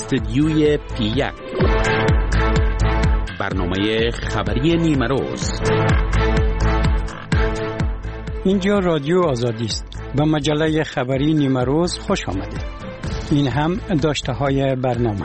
استدیوی P1 برنامه خبری نیمروز. اینجا رادیو آزادی است. به مجله خبری نیمروز خوش آمدید. این هم داشته های برنامه.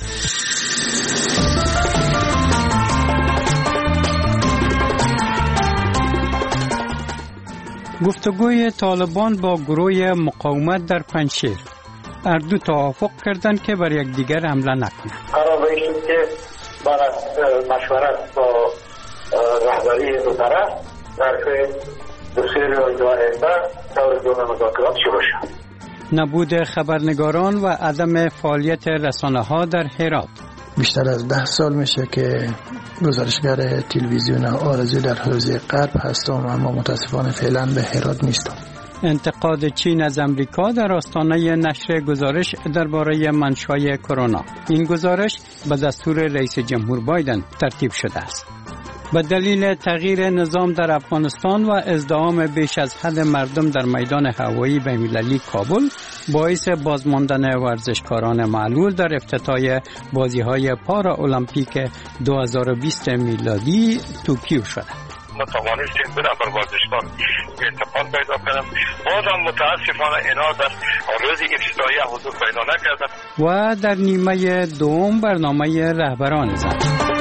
گفتگوی طالبان با گروه مقاومت در پنجشیر. هر دو توافق کردند که بر یکدیگر حمله نکنند. قرار این که بعد از مشورت با رهبری دو طرف در دو سه روز آینده دور دوم مذاکرات شروع شد. نبود خبرنگاران و عدم فعالیت رسانه‌ها در هرات. بیشتر از 10 سال میشه که گزارشگر تلویزیون آرزو در حوزه غرب هستم، اما متاسفانه فعلا به هرات نیستم. انتقاد چین از امریکا در آستانه نشر گزارش درباره منشأ کرونا. این گزارش به دستور رئیس جمهور بایدن ترتیب شده است. به دلیل تغییر نظام در افغانستان و ازدحام بیش از حد مردم در میدان هوایی بین‌المللی کابل باعث بازماندن ورزشکاران معلول در افتتاح بازی‌های پارا المپیک 2020 میلادی توکیو شد. ما توانستیم برای ورزشکار انتقال پیدا کنم. بازم متاسفانه اینا در روز افتتاحیه حضور پیدا نکردند. و در نیمه دوم برنامه رهبران زن.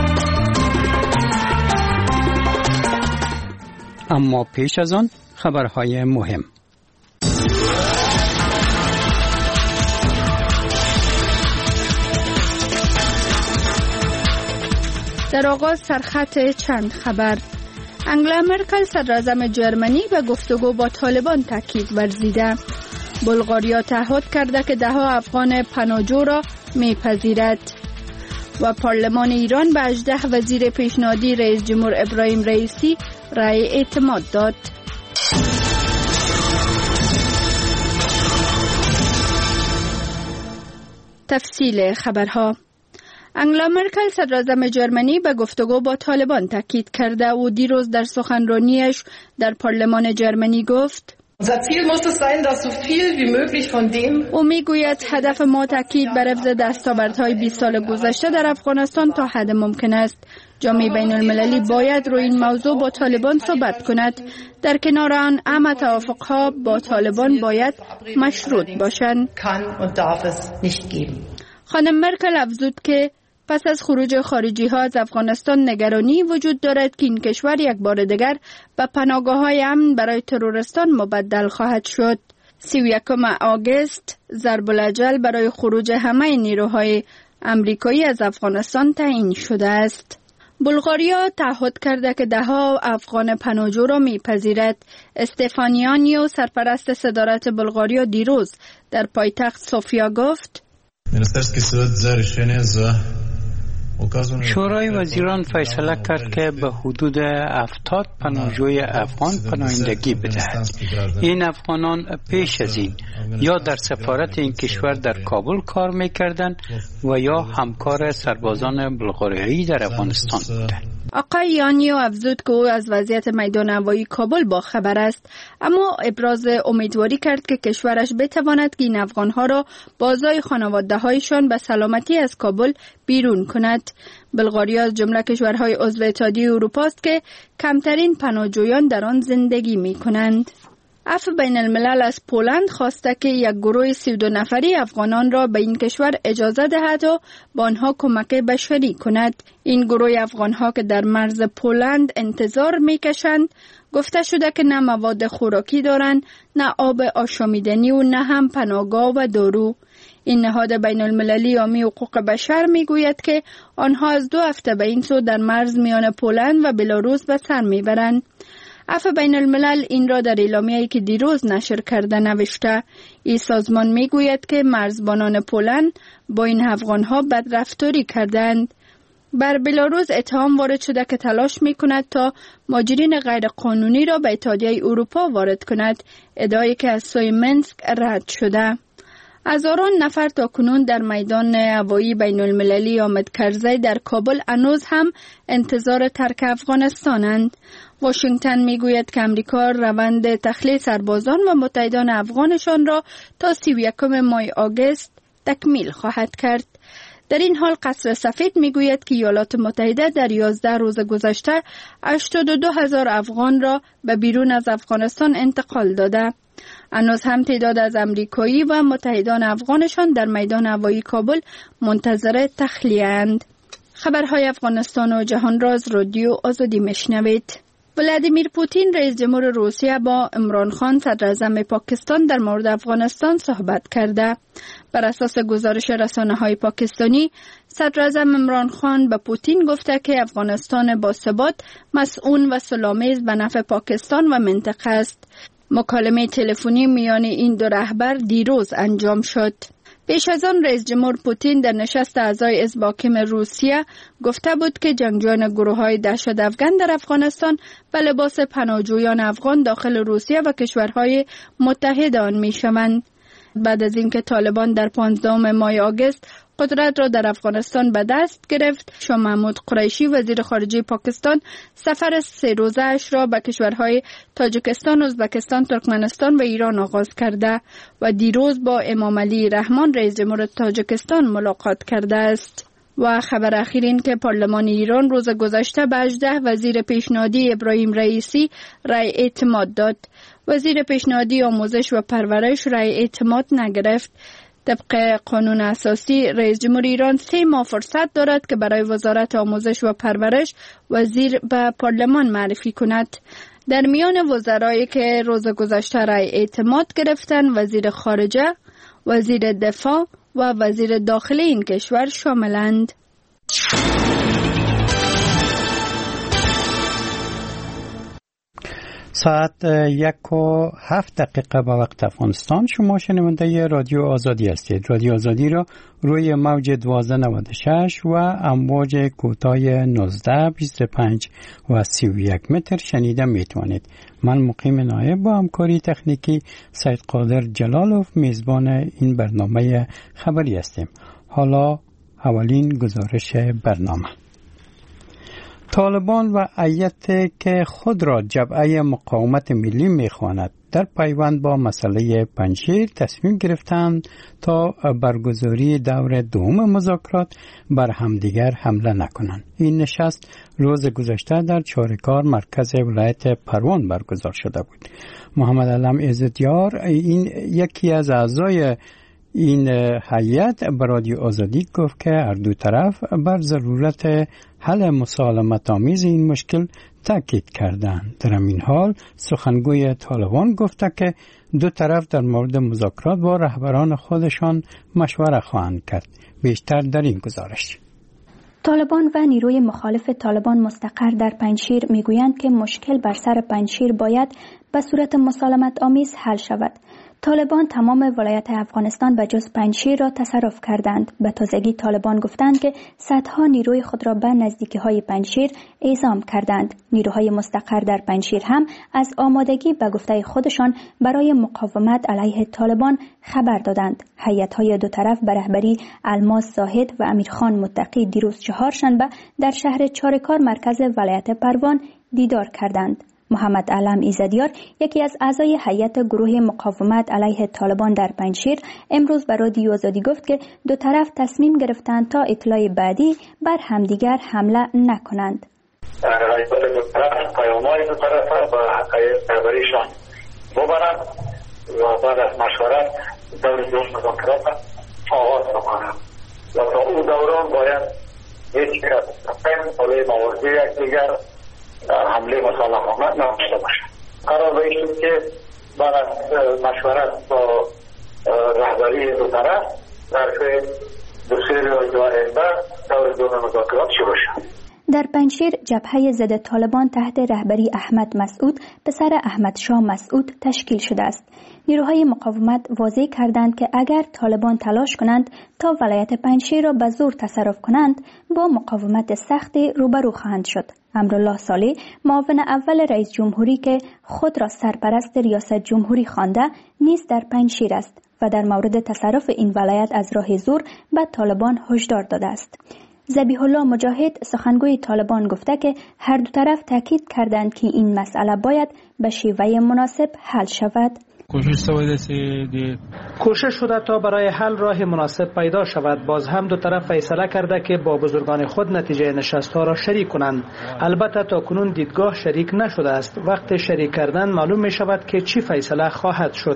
اما پیش از آن خبرهای مهم. در آغاز سرخط چند خبر. انگلا مرکل صدراعظم جرمنی به گفتگو با طالبان تاکید ورزیده. بلغاریا تعهد کرده که 10 افغان پناهجو را میپذیرد. و پارلمان ایران به 18 وزیر پیشنهادی رئیس جمهور ابراهیم رئیسی رأی اعتماد داد. تفصیل خبرها. انگلا مرکل صدراعظم جرمنی به گفتگو با طالبان تاکید کرده و دیروز در سخنرانیش در پارلمان جرمنی گفت: او میگوید هدف ما تاکید بر حفظ دستاوردهای 20 سال گذشته در افغانستان تا حد ممکن است. جامعه بین المللی باید روی این موضوع با طالبان صحبت کند. در کنار آن همه توافقها با طالبان باید مشروط باشند. خانم مرکل افزود که پس از خروج خارجی ها از افغانستان نگرانی وجود دارد که این کشور یک بار دیگر به پناهگاه‌های امن برای تروریستان مبدل خواهد شد. 31 آگوست ضرب الاجل برای خروج همه نیروهای امریکایی از افغانستان تعیین شده است. بلغاریا تعهد کرده که 10 افغان پناهجو را میپذیرد. استفانیانیو سرپرست صدارت بلغاریا دیروز در پایتخت سوفیا گفت: شورای وزیران فیصله کرد که به حدود 70 پناهجوی افغان پناهندگی بدهد. این افغانان پیش از این یا در سفارت این کشور در کابل کار میکردند و یا همکار سربازان بلغاریایی در افغانستان بودند. آقای یانیو افزود که او از وضعیت میدان هوایی کابل با خبر است، اما ابراز امیدواری کرد که کشورش بتواند که این افغانها را بازای خانواده‌هایشان به سلامتی از کابل بیرون کند. بلغاریا از جمله کشورهای عضو اتحادیه اروپا است که کمترین پناهجویان در آن زندگی می‌کنند. عفو بین الملل از پولند خواسته که یک گروه 32 نفری افغانان را به این کشور اجازه دهد و با آنها کمک بشری کند. این گروه افغانها که در مرز پولند انتظار میکشند، گفته شده که نه مواد خوراکی دارند، نه آب آشامیدنی و نه هم پناهگاه و دارو. این نهاد بین المللی حامی حقوق بشر میگوید که آنها از 2 هفته به این سو در مرز میان پولند و بلاروس به سر میبرند. عفو بین الملل این را در اعلامیه‌ای که دیروز نشر کرده نوشته. این سازمان میگوید که مرزبانان پولند با این افغانها بدرفتاری کردند. بر بلاروس اتهام وارد شده که تلاش میکند تا مهاجرین غیر قانونی را به اتحادیه اروپا وارد کند، ادعایی که از سوی منسک رد شده. هزاران نفر تا کنون در میدان هوایی بین المللی حامد کرزی در کابل هنوز هم انتظار ترک افغانستانند. واشنگتن میگوید که امریکا روند تخلیه سربازان و متحدان افغانشان را تا 31 ماه آگوست تکمیل خواهد کرد. در این حال قصر سفید میگوید که ایالات متحده در 11 روز گذشته 82,000 افغان را به بیرون از افغانستان انتقال داده. هنوز هم تعداد از امریکایی و متحدان افغانشان در میدان هوایی کابل منتظر تخلیه اند. خبرهای افغانستان و جهان راز رادیو آزادی میشنوید. ولادیمیر پوتین رئیس جمهور روسیه با عمران خان صدر اعظم پاکستان در مورد افغانستان صحبت کرده. بر اساس گزارش رسانه‌های پاکستانی، صدر اعظم عمران خان به پوتین گفته که افغانستان باثبات، مسئول و صلح‌آمیز به نفع پاکستان و منطقه است. مکالمه تلفنی میان این دو رهبر دیروز انجام شد. پیش از آن رئیس جمهور پوتین در نشست اعضای حزب حاکم روسیه گفته بود که جنگجویان گروه‌های دهشت افغان در افغانستان به لباس پناهجویان افغان داخل روسیه و کشورهای متحد آن می‌شوند. بعد از اینکه طالبان در 15 ماه آگوست قدرت را در افغانستان به دست گرفت، شاه محمود قریشی وزیر خارجه پاکستان سفر 3 روزه اش را به کشورهای تاجیکستان، ازبکستان، ترکمنستان و ایران آغاز کرده و دیروز با امام علی رحمان رئیس جمهور تاجیکستان ملاقات کرده است. و خبر اخیر این که پارلمان ایران روز گذشته به 18 وزیر پیشنهادی ابراهیم رئیسی رأی اعتماد داد. وزیر پیشنهادی آموزش و پرورش رأی اعتماد نگرفت. طبق قانون اساسی رئیس جمهور ایران 3 ماه فرصت دارد که برای وزارت آموزش و پرورش وزیر به پارلمان معرفی کند. در میان وزرایی که روز گذشته رأی اعتماد گرفتند وزیر خارجه، وزیر دفاع و وزیر داخلی این کشور شاملند. ساعت 1:07 به وقت افغانستان. شما شنونده رادیو آزادی هستید. رادیو آزادی را روی موج 1296 و امواج کوتاه 19، 25 و 31 متر شنیده میتوانید. من مقیم نایب با همکاری تکنیکی سید قادر جلالوف میزبان این برنامه خبری هستیم. حالا اولین گزارش برنامه. طالبان و هیئتی که خود را جبهه مقاومت ملی می‌خواند در پیوند با مسئله پنجشیر تصمیم گرفتند تا برگزاری دور دوم مذاکرات بر همدیگر حمله نکنند. این نشست روز گذشته در چارکار مرکز ولایت پروان برگزار شده بود. محمد علم عزتیار این یکی از اعضای این هیئت به رادیو آزادی گفت که هر دو طرف بر ضرورت حل مسالمت‌آمیز این مشکل تاکید کردند. در این حال سخنگوی طالبان گفته که دو طرف در مورد مذاکرات با رهبران خودشان مشوره خواهند کرد. بیشتر در این گزارش. طالبان و نیروی مخالف طالبان مستقر در پنجشیر میگویند که مشکل بر سر پنجشیر باید به صورت مسالمت آمیز حل شود. طالبان تمام ولایت افغانستان به جز پنجشیر را تصرف کردند. به تازگی طالبان گفتند که صدها نیروی خود را به نزدیکی‌های پنجشیر اعزام کردند. نیروهای مستقر در پنجشیر هم از آمادگی به گفته خودشان برای مقاومت علیه طالبان خبر دادند. هیئت‌های دو طرف به رهبری الماس زاهد و امیرخان متقی دیروز چهارشنبه در شهر چارکار مرکز ولایت پروان دیدار کردند. محمد علم ایزدیار یکی از اعضای هیئت گروه مقاومت علیه طالبان در پنجشیر امروز به رادیو آزادی گفت که دو طرف تصمیم گرفتند تا اطلاع بعدی بر همدیگر حمله نکنند. پیام‌های دو طرف را به رهبریشان ببرند و بعد از مشورت دور دوم مذاکرات آغاز کنند و تا اون دوران باید هیچ کس علیه موضوع یکدیگر حمله مسالمت نشده باشد. قرار به این شد که بعد از مشورت با رهبری دو طرف ظرف 2-3 روز آینده دور دوم مذاکرات شروع شد. در پنجشیر جبهه ضد طالبان تحت رهبری احمد مسعود پسر احمد شاه مسعود تشکیل شده است. نیروهای مقاومت واضح کردند که اگر طالبان تلاش کنند تا ولایت پنجشیر را به زور تصرف کنند با مقاومت سختی روبرو خواهند شد. امرالله صالح معاون اول رئیس جمهوری که خود را سرپرست ریاست جمهوری خوانده نیز در پنجشیر است و در مورد تصرف این ولایت از راه زور به طالبان هشدار داده است. ذبیح الله مجاهد سخنگوی طالبان گفته که هر دو طرف تاکید کردند که این مسئله باید به شیوه مناسب حل شود. کوشش شده تا برای حل راه مناسب پیدا شود. باز هم دو طرف فیصله کرده که با بزرگان خود نتیجه نشست‌ها را شریک کنند. البته تا کنون دیدگاه شریک نشده است. وقت شریک کردن معلوم می شود که چی فیصله خواهد شد.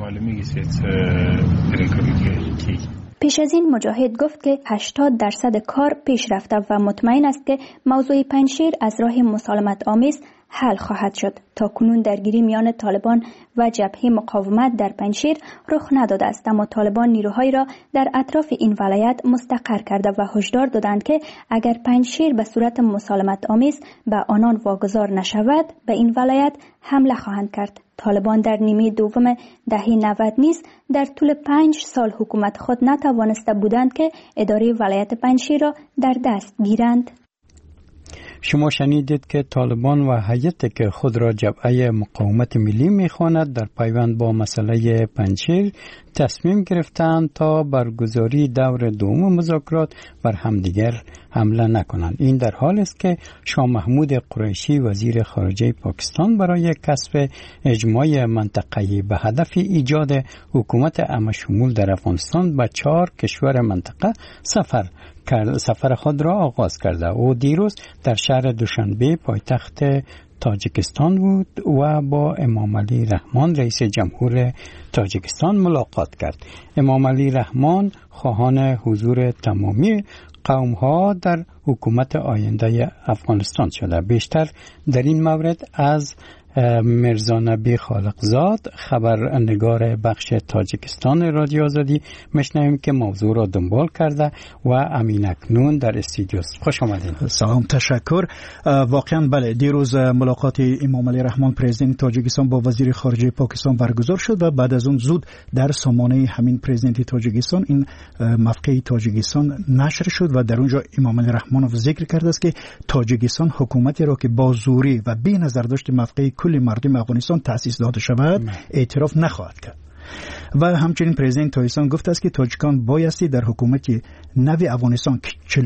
پیش از این مجاهد گفت که 80% کار پیش رفته و مطمئن است که موضوع پنجشیر از راه مسالمت آمیز حل خواهد شد. تا کنون درگیری میان طالبان و جبهه مقاومت در پنجشیر رخ نداده است، اما طالبان نیروهایی را در اطراف این ولایت مستقر کرده و هشدار دادند که اگر پنجشیر به صورت مسالمت آمیز به آنان واگذار نشود به این ولایت حمله خواهند کرد. طالبان در نیمه دوم دهه 90 نیز در طول 5 سال حکومت خود نتوانسته بودند که اداره ولایت پنجشیر را در دست گیرند. شما شنیدید که طالبان و هیئتی که خود را جبهه مقاومت ملی می‌خواند در پیوند با مسئله پنجشیر تصمیم گرفتند تا برگزاری دور دوم مذاکرات بر همدیگر حمله نکنند. این در حالی است که شاه محمود قریشی وزیر خارجه پاکستان برای کسب اجماع منطقه‌ای به هدف ایجاد حکومت عام‌شمول در افغانستان به 4 کشور منطقه سفر خود را آغاز کرده. او دیروز در شهر دوشنبه پایتخت تاجیکستان بود و با امام علی رحمان رئیس جمهور تاجیکستان ملاقات کرد. امام علی رحمان خواهان حضور تمامی قوم‌ها در حکومت آینده افغانستان شده. بیشتر در این مورد از مرزا نبی خالقزاد خبرنگار بخش تاجیکستان رادیو آزادی میشنویم که موضوع را دنبال کرده و امین اکنون در استودیو است. خوش آمدید. سلام، تشکر. واقعا بله، دیروز ملاقات امام علی رحمان پرزیدنت تاجیکستان با وزیر خارجه پاکستان برگزار شد و بعد از اون زود در سامانه همین پرزیدنت تاجیکستان این موقع تاجیکستان نشر شد و در اونجا امام علی رحمانوف ذکر کرده است که تاجیکستان حکومتی را که با زوری و بی نظر داشت موقع کل مردم افغانستان تأسیس داده شود اعتراف نخواهد کرد. و همچنین پرزیدنت تاجیکستان گفته است که تاجیکان بایستی در حکومت نو افغانستان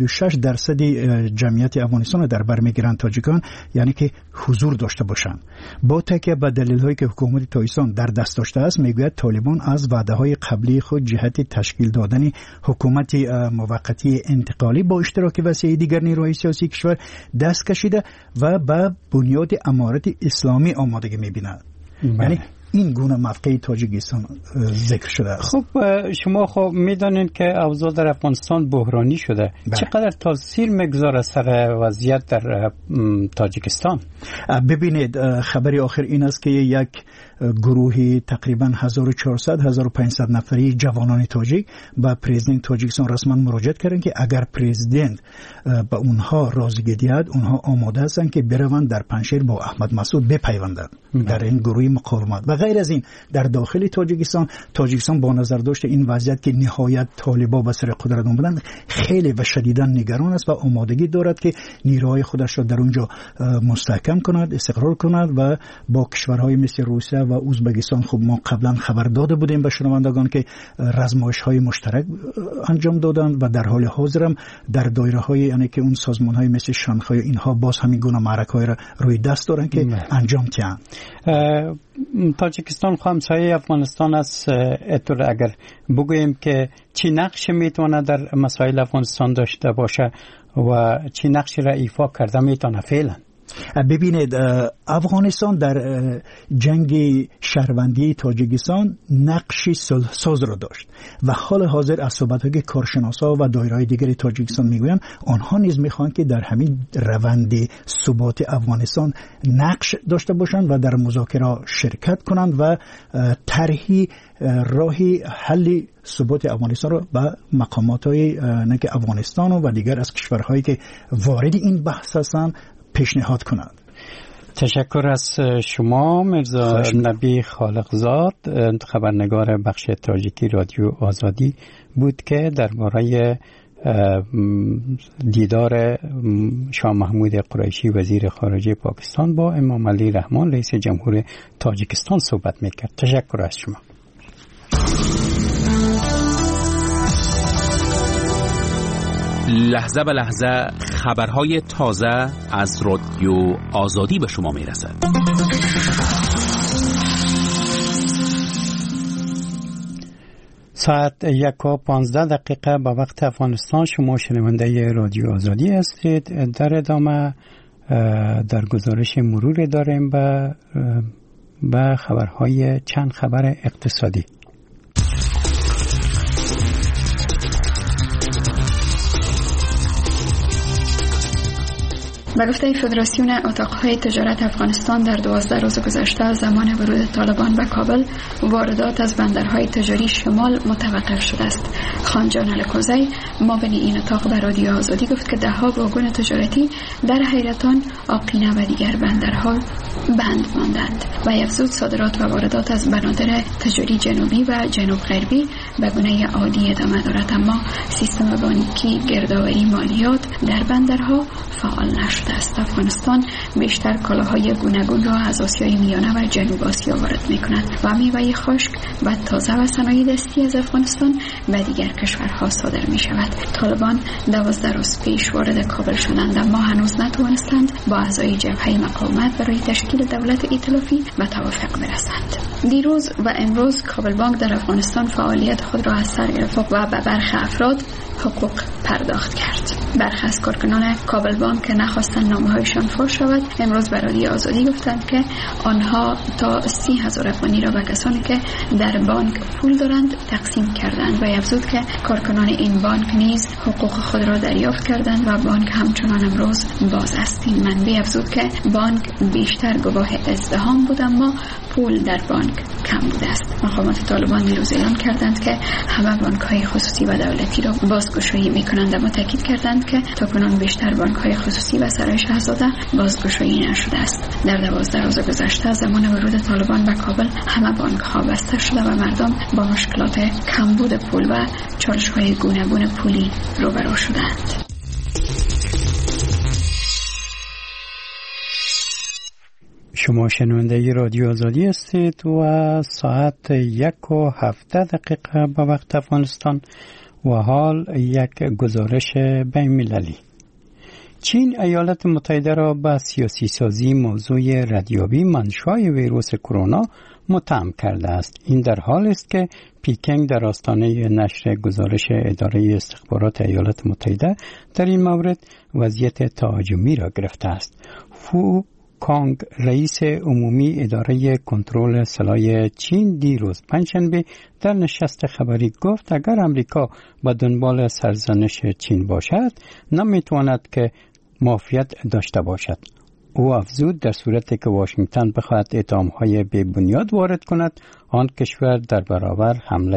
46% جمعیت افغانستان در بر میگیرند تاجیکان، یعنی که حضور داشته باشند. با تکیه به دلایلی که حکومت تاجیکستان در دست داشته است، میگوید طالبان از وعده‌های قبلی خود جهت تشکیل دادن حکومت موقتی انتقالی با اشتراک وسیع دیگر نیروهای سیاسی کشور دست کشیده و به بنیاد امارت اسلامی آمادگی می‌بیند. یعنی این گونه موقع تاجیکستان ذکر شده است. خب شما خب میدانید که اوضاع در افغانستان بحرانی شده. چقدر تاثیر میگذاره سر وضعیت در تاجیکستان؟ ببینید، خبری آخر این است که یک گروهی تقریبا 1400-1500 نفری جوانان تاجیک به پرزیدنت تاجیکستان رسما مراجعه کردند که اگر پرزیدنت به اونها رازیگی دهد، اونها آماده هستند که بروند در پنجشیر با احمد مسعود بپیوندند در این گروه مقاومت. و غیر از این در داخل تاجیکستان با نظر داشت این وضعیت که نهایت طالبان به سر قدرت آمدند خیلی و شدیدا نگران است و آمادگی دارد که نیروهای خودش را در اونجا مستحکم کند، استقرار کند و با کشورهای مثل روسیه و ازبکستان خب ما قبلا خبر داده بودیم به شنوندگان که رزمایش‌های مشترک انجام دادند و در حال حاضر هم در دایره‌های یعنی که اون سازمان‌های مثل شانگهای اینها باز همین گونه معرکه‌های را روی دست دارند که انجام دهند. تاجیکستان همسایه افغانستان است. اگر بگوییم که چی نقش میتونه در مسائل افغانستان داشته باشه و چی نقش را ایفا کرده میتونه فعلا؟ ببینید، افغانستان در جنگ شهروندی تاجیکستان نقشی ساز را داشت و حال حاضر از صحبت‌های کارشناسا و دایره‌های دیگری تاجیکستان میگویند آنها نیز میخوان که در همین روند ثبات افغانستان نقش داشته باشند و در مذاکره شرکت کنند و طرحی راهی حل ثبات افغانستان را به مقامات‌های نک افغانستان و دیگر از کشورهایی که وارد این بحث هستند پیشنهاد کنند. تشکر از شما مرزا نبی خالقزاد، خبرنگار بخش تاجیکی رادیو آزادی بود که درباره دیدار شاه محمود قریشی وزیر خارجه پاکستان با امام علی رحمان رئیس جمهور تاجیکستان صحبت میکرد. تشکر از شما. لحظه به لحظه خبرهای تازه از رادیو آزادی به شما میرسد. ساعت 1:15 به وقت افغانستان. شما شنونده رادیو آزادی هستید. در ادامه در گزارش مرور داریم به خبرهای چند خبر اقتصادی. به گفته فدراسیون اتاقهای تجارت افغانستان در 12 روز گذشته از زمان ورود طالبان به کابل واردات از بندرهای تجاری شمال متوقف شده است. خانجان الکوزی معاون این اتاق به رادیو آزادی گفت که ده‌ها واگن تجارتی در حیرتان، آقینه و دیگر بندرها بند ماندند و افزود صادرات و واردات از بنادر تجاری جنوبی و جنوب غربی به گونه عادی ادامه دارد، اما سیستم بانکی، گردآوری مالیات در بندرها فعال نشده است. افغانستان بیشتر کالاهای گوناگون را از آسیای میانه و جنوب آسیا وارد می‌کند و میوه خشک و تازه و صنایع دستی از افغانستان به دیگر کشورها صادر می‌شود. طالبان 12 روز پیش وارد کابل شدند، اما هنوز نتوانستند با اعضای جبهه مقاومت برای تشکیل دولت ائتلافی به توافق برسند. دیروز و امروز کابل بانک در افغانستان فعالیت خود را از سر گرفت و به برخی افراد حقوق پرداخت کرد. برخی از کارکنان کابل بانک که نخواستند نامه‌هایشان فاش شود امروز به رادیو آزادی گفتند که آنها تا 30,000 افغانی را به کسانی که در بانک پول دارند تقسیم کردند و افزود که کارکنان این بانک نیز حقوق خود را دریافت کردند و بانک همچنان امروز باز است. این منبع افزود که بانک بیشتر گواه ازدحام بود، اما پول در بانک کم بوده است. مقامات طالبان دیروز اعلام کردند که همه بانک‌های خصوصی و دولتی را بازگشایی می‌کنند، اما تاکید کردند که تاکنون بیشتر بانک‌های خصوصی و سرای شاهزاده بازگشایی نشده است. در 12 روز گذشته از زمان ورود طالبان به کابل همه بانک‌ها بسته شده و مردم با مشکلات کمبود پول و چالش‌های گوناگون پولی روبرو شدند. شما شنونده رادیو آزادی هستید و ساعت 1:07 به وقت افغانستان و حال یک گزارش بین‌المللی. چین ایالات متحده را به سیاسی سازی موضوع ردیابی منشأ ویروس کرونا متهم کرده است. این در حال است که پیکنگ در آستانه نشر گزارش اداره استخبارات ایالات متحده در این مورد وضعیت تهاجمی را گرفته است. فو کانگ رئیس عمومی اداره کنترل سلاح چین دیروز پنجشنبه در نشست خبری گفت اگر امریکا به دنبال سرزنش چین باشد نمیتواند که معافیت داشته باشد. او افزود در صورتی که واشنگتن بخواهد اتهام‌های بی بنیاد وارد کند آن کشور در برابر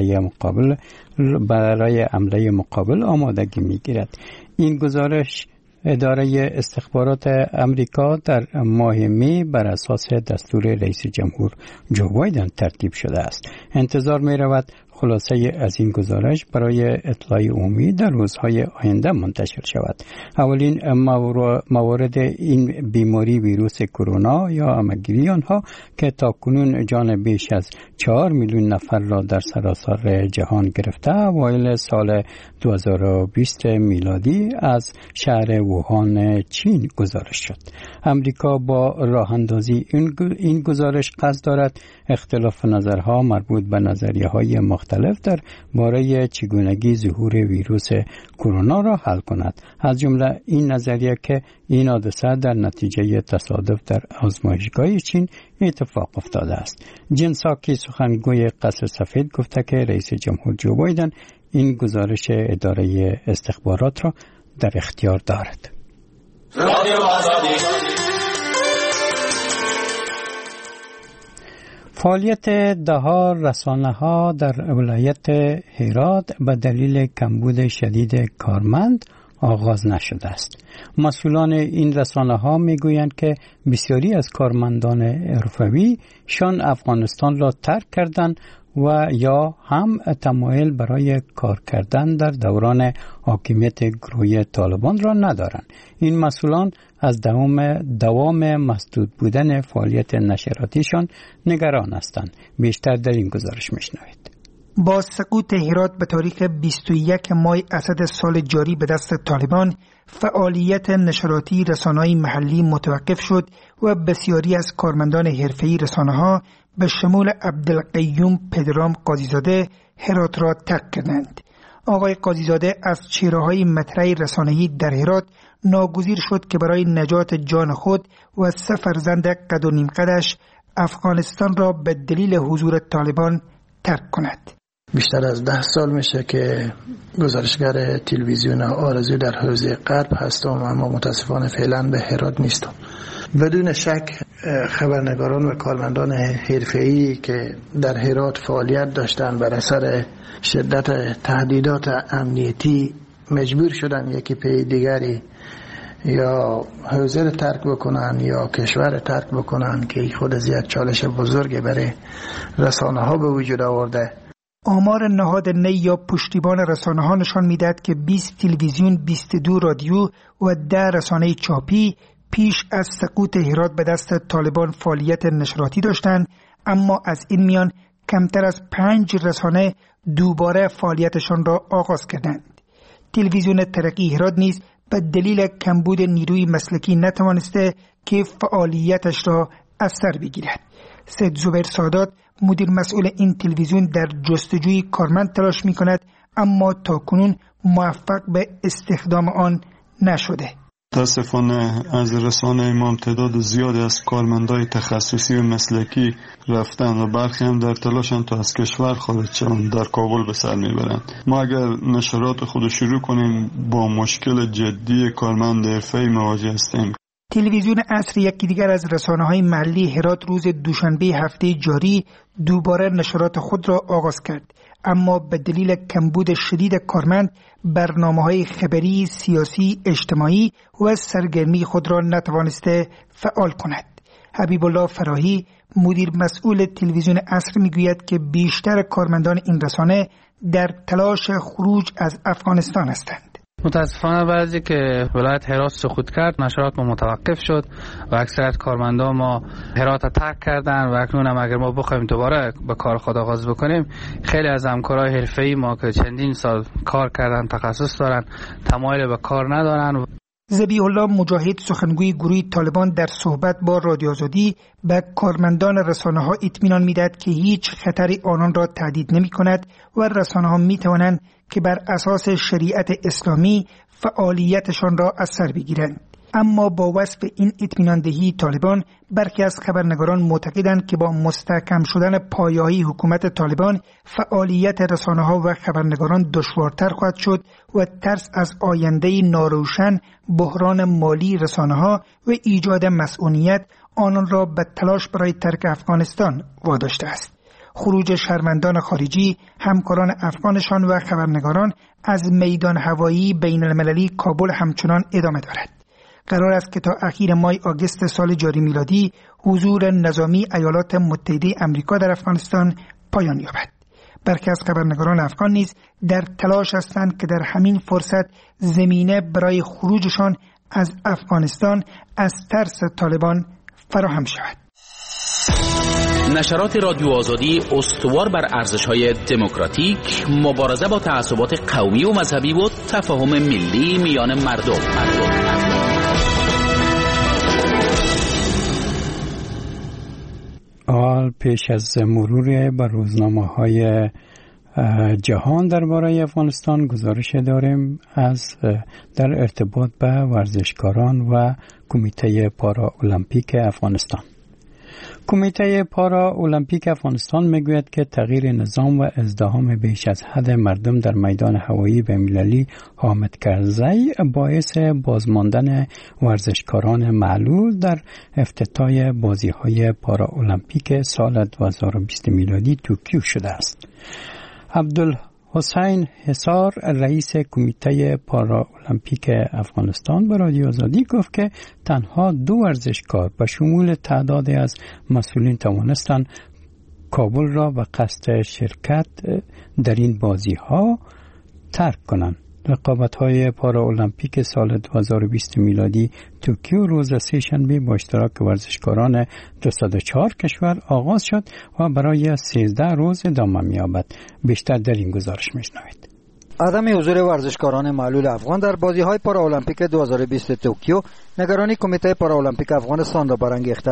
حمله مقابل آمادگی می‌گیرد. این گزارش اداره استخبارات امریکا در ماه می بر اساس دستور رئیس جمهور جو بایدن ترتیب شده است. انتظار می رود خلاصه از این گزارش برای اطلاع عمومی در روزهای آینده منتشر شود. اولین موارد این بیماری ویروس کرونا یا همگیری آنها که تاکنون جان بیش از 4 میلیون نفر را در سراسر جهان گرفته اوایل سال 2020 میلادی از شهر ووهان چین گزارش شد. امریکا با راه اندازی این گزارش قصد دارد اختلاف نظرها مربوط به نظریه‌های مختلف در باره چگونگی ظهور ویروس کرونا را حل کند. از جمله این نظریه که این حادثه در نتیجه تصادف در آزمایشگاه چین اتفاق افتاده است. جین ساکی سخنگوی قصر سفید گفته که رئیس جمهور جو بایدن این گزارش اداره استخبارات را در اختیار دارد. فعالیت ده‌ها رسانه‌ها در ولایت هرات به دلیل کمبود شدید کارمند آغاز نشده است. مسئولان این رسانه‌ها میگویند که بسیاری از کارمندان حرفه‌ای شان افغانستان را ترک کردند و یا هم تمایل برای کار کردن در دوران حاکمیت گروهی طالبان را ندارند. این مسئولان از دوام مسدود بودن فعالیت نشراتیشان نگران هستند. بیشتر در این گزارش میشنوید. با سقوط هرات به تاریخ 21 ماه اسد سال جاری به دست طالبان، فعالیت نشراتی رسانه‌های محلی متوقف شد و بسیاری از کارمندان حرفه‌ای رسانه‌ها به شمول عبدالقیوم پدرام قاضیزاده هرات را ترک کردند. آقای قاضیزاده از چهره‌های مطرح رسانه‌ای در هرات ناگزیر شد که برای نجات جان خود و سه فرزند قد و نیم قدش افغانستان را به دلیل حضور طالبان ترک کند. بیشتر از 10 سال میشه که گزارشگر تلویزیون آرزو در حوزه غرب هستم، اما متاسفانه فعلا به هرات نیستم. بدون شک خبرنگاران و کارمندان حرفه‌ای که در هرات فعالیت داشتن بر اثر شدت تهدیدات امنیتی مجبور شدن یکی پی دیگری یا حوزه رو ترک بکنن یا کشور ترک بکنن که خود از یک چالش بزرگی برای رسانه ها به وجود آورده. آمار نهاد نی یا پشتیبان رسانه ها نشان میدهد که 20 تلویزیون، 22 رادیو و 10 رسانه چاپی پیش از سقوط هرات به دست طالبان فعالیت نشراتی داشتند، اما از این میان کمتر از 5 رسانه دوباره فعالیتشان را آغاز کردند. تلویزیون ترقی هرات نیز به دلیل کمبود نیروی مسلکی نتوانسته که فعالیتش را از سر بگیرد. سید زبیر سادات مدیر مسئول این تلویزیون در جستجوی کارمند تلاش می کند، اما تاکنون موفق به استخدام آن نشده. متاسفانه از رسانه ما تعداد زیادی از کارمندای تخصصی و مسلکی رفتن و برخی هم در تلاشن تا از کشور خارج شوند، در کابل به سر میبرند. ما اگر نشرات خود شروع کنیم با مشکل جدی کارمند حرفه‌ای مواجه هستیم. تلویزیون عصر یکی دیگر از رسانه‌های محلی هرات روز دوشنبه هفته جاری دوباره نشرات خود را آغاز کرد، اما به دلیل کمبود شدید کارمند برنامه‌های خبری، سیاسی، اجتماعی و سرگرمی خود را نتوانسته فعال کند. حبیب الله فراهی مدیر مسئول تلویزیون عصر میگوید که بیشتر کارمندان این رسانه در تلاش خروج از افغانستان هستند. متاسفانه بعضی که ولایت هرات سقوط کرد نشرات ما متوقف شد و اکثریت کارمندان ما هرات ترک کردن و اکنون هم اگر ما بخوایم دوباره به کار خود آغاز بکنیم، خیلی از همکارای حرفه‌ای ما که چندین سال کار کردن، تخصص دارن، تمایل به کار ندارن. ذبیح الله مجاهد سخنگوی گروه طالبان در صحبت با رادیو آزادی به کارمندان رسانه ها اطمینان میدهد که هیچ خطری آنان را تهدید نمی کند و رسانه ها می توانند که بر اساس شریعت اسلامی فعالیتشان را از سر بگیرند. اما با وصف این اطمینان دهی طالبان، برخی از خبرنگاران معتقدند که با مستحکم شدن پایه‌های حکومت طالبان فعالیت رسانه‌ها و خبرنگاران دشوارتر خواهد شد و ترس از آینده ناروشن، بحران مالی رسانه‌ها و ایجاد مسئولیت آنان را به تلاش برای ترک افغانستان واداشته است. خروج شهروندان خارجی، همکاران افغانشان و خبرنگاران از میدان هوایی بین المللی کابل همچنان ادامه دارد. قرار است که تا اخیر ماه آگوست سال جاری میلادی حضور نظامی ایالات متحده آمریکا در افغانستان پایان یابد. برخی از خبرنگاران افغان نیز در تلاش هستند که در همین فرصت زمینه برای خروجشان از افغانستان از ترس طالبان فراهم شود. نشرات رادیو آزادی استوار بر ارزش‌های دموکراتیک، مبارزه با تعصبات قومی و مذهبی و تفاهم ملی میان مردم. حال پیش از مرور بر روزنامه‌های جهان درباره افغانستان گزارش داریم از در ارتباط به ورزشکاران و کمیته پارا المپیک افغانستان. کمیته پارا المپیک افغانستان میگوید که تغییر نظام و ازدحام بیش از حد مردم در میدان هوایی بین‌المللی حامد کرزی باعث بازماندن ورزشکاران معلول در افتتاح بازی‌های پارا المپیک سال 2020 میلادی توکیو شده است. عبدالحسین حصار رئیس کمیته پارا المپیک افغانستان به رادیو آزادی گفت که تنها 2 ورزشکار به شمول تعدادی از مسئولین توانستند کابل را به قصد شرکت در این بازی‌ها ترک کنند. رقابت‌های پارا المپیک سال 2020 میلادی توکیو روز سه‌شنبه با اشتراک ورزشکاران 204 کشور آغاز شد و برای 13 روز ادامه می‌یابد. بیشتر در این گزارش می‌شنوید. عدم حضور ورزشکاران معلول افغان در بازی‌های پارا المپیک 2020 توکیو نگرانی کمیته پارا المپیک افغانستان را برانگیخته است.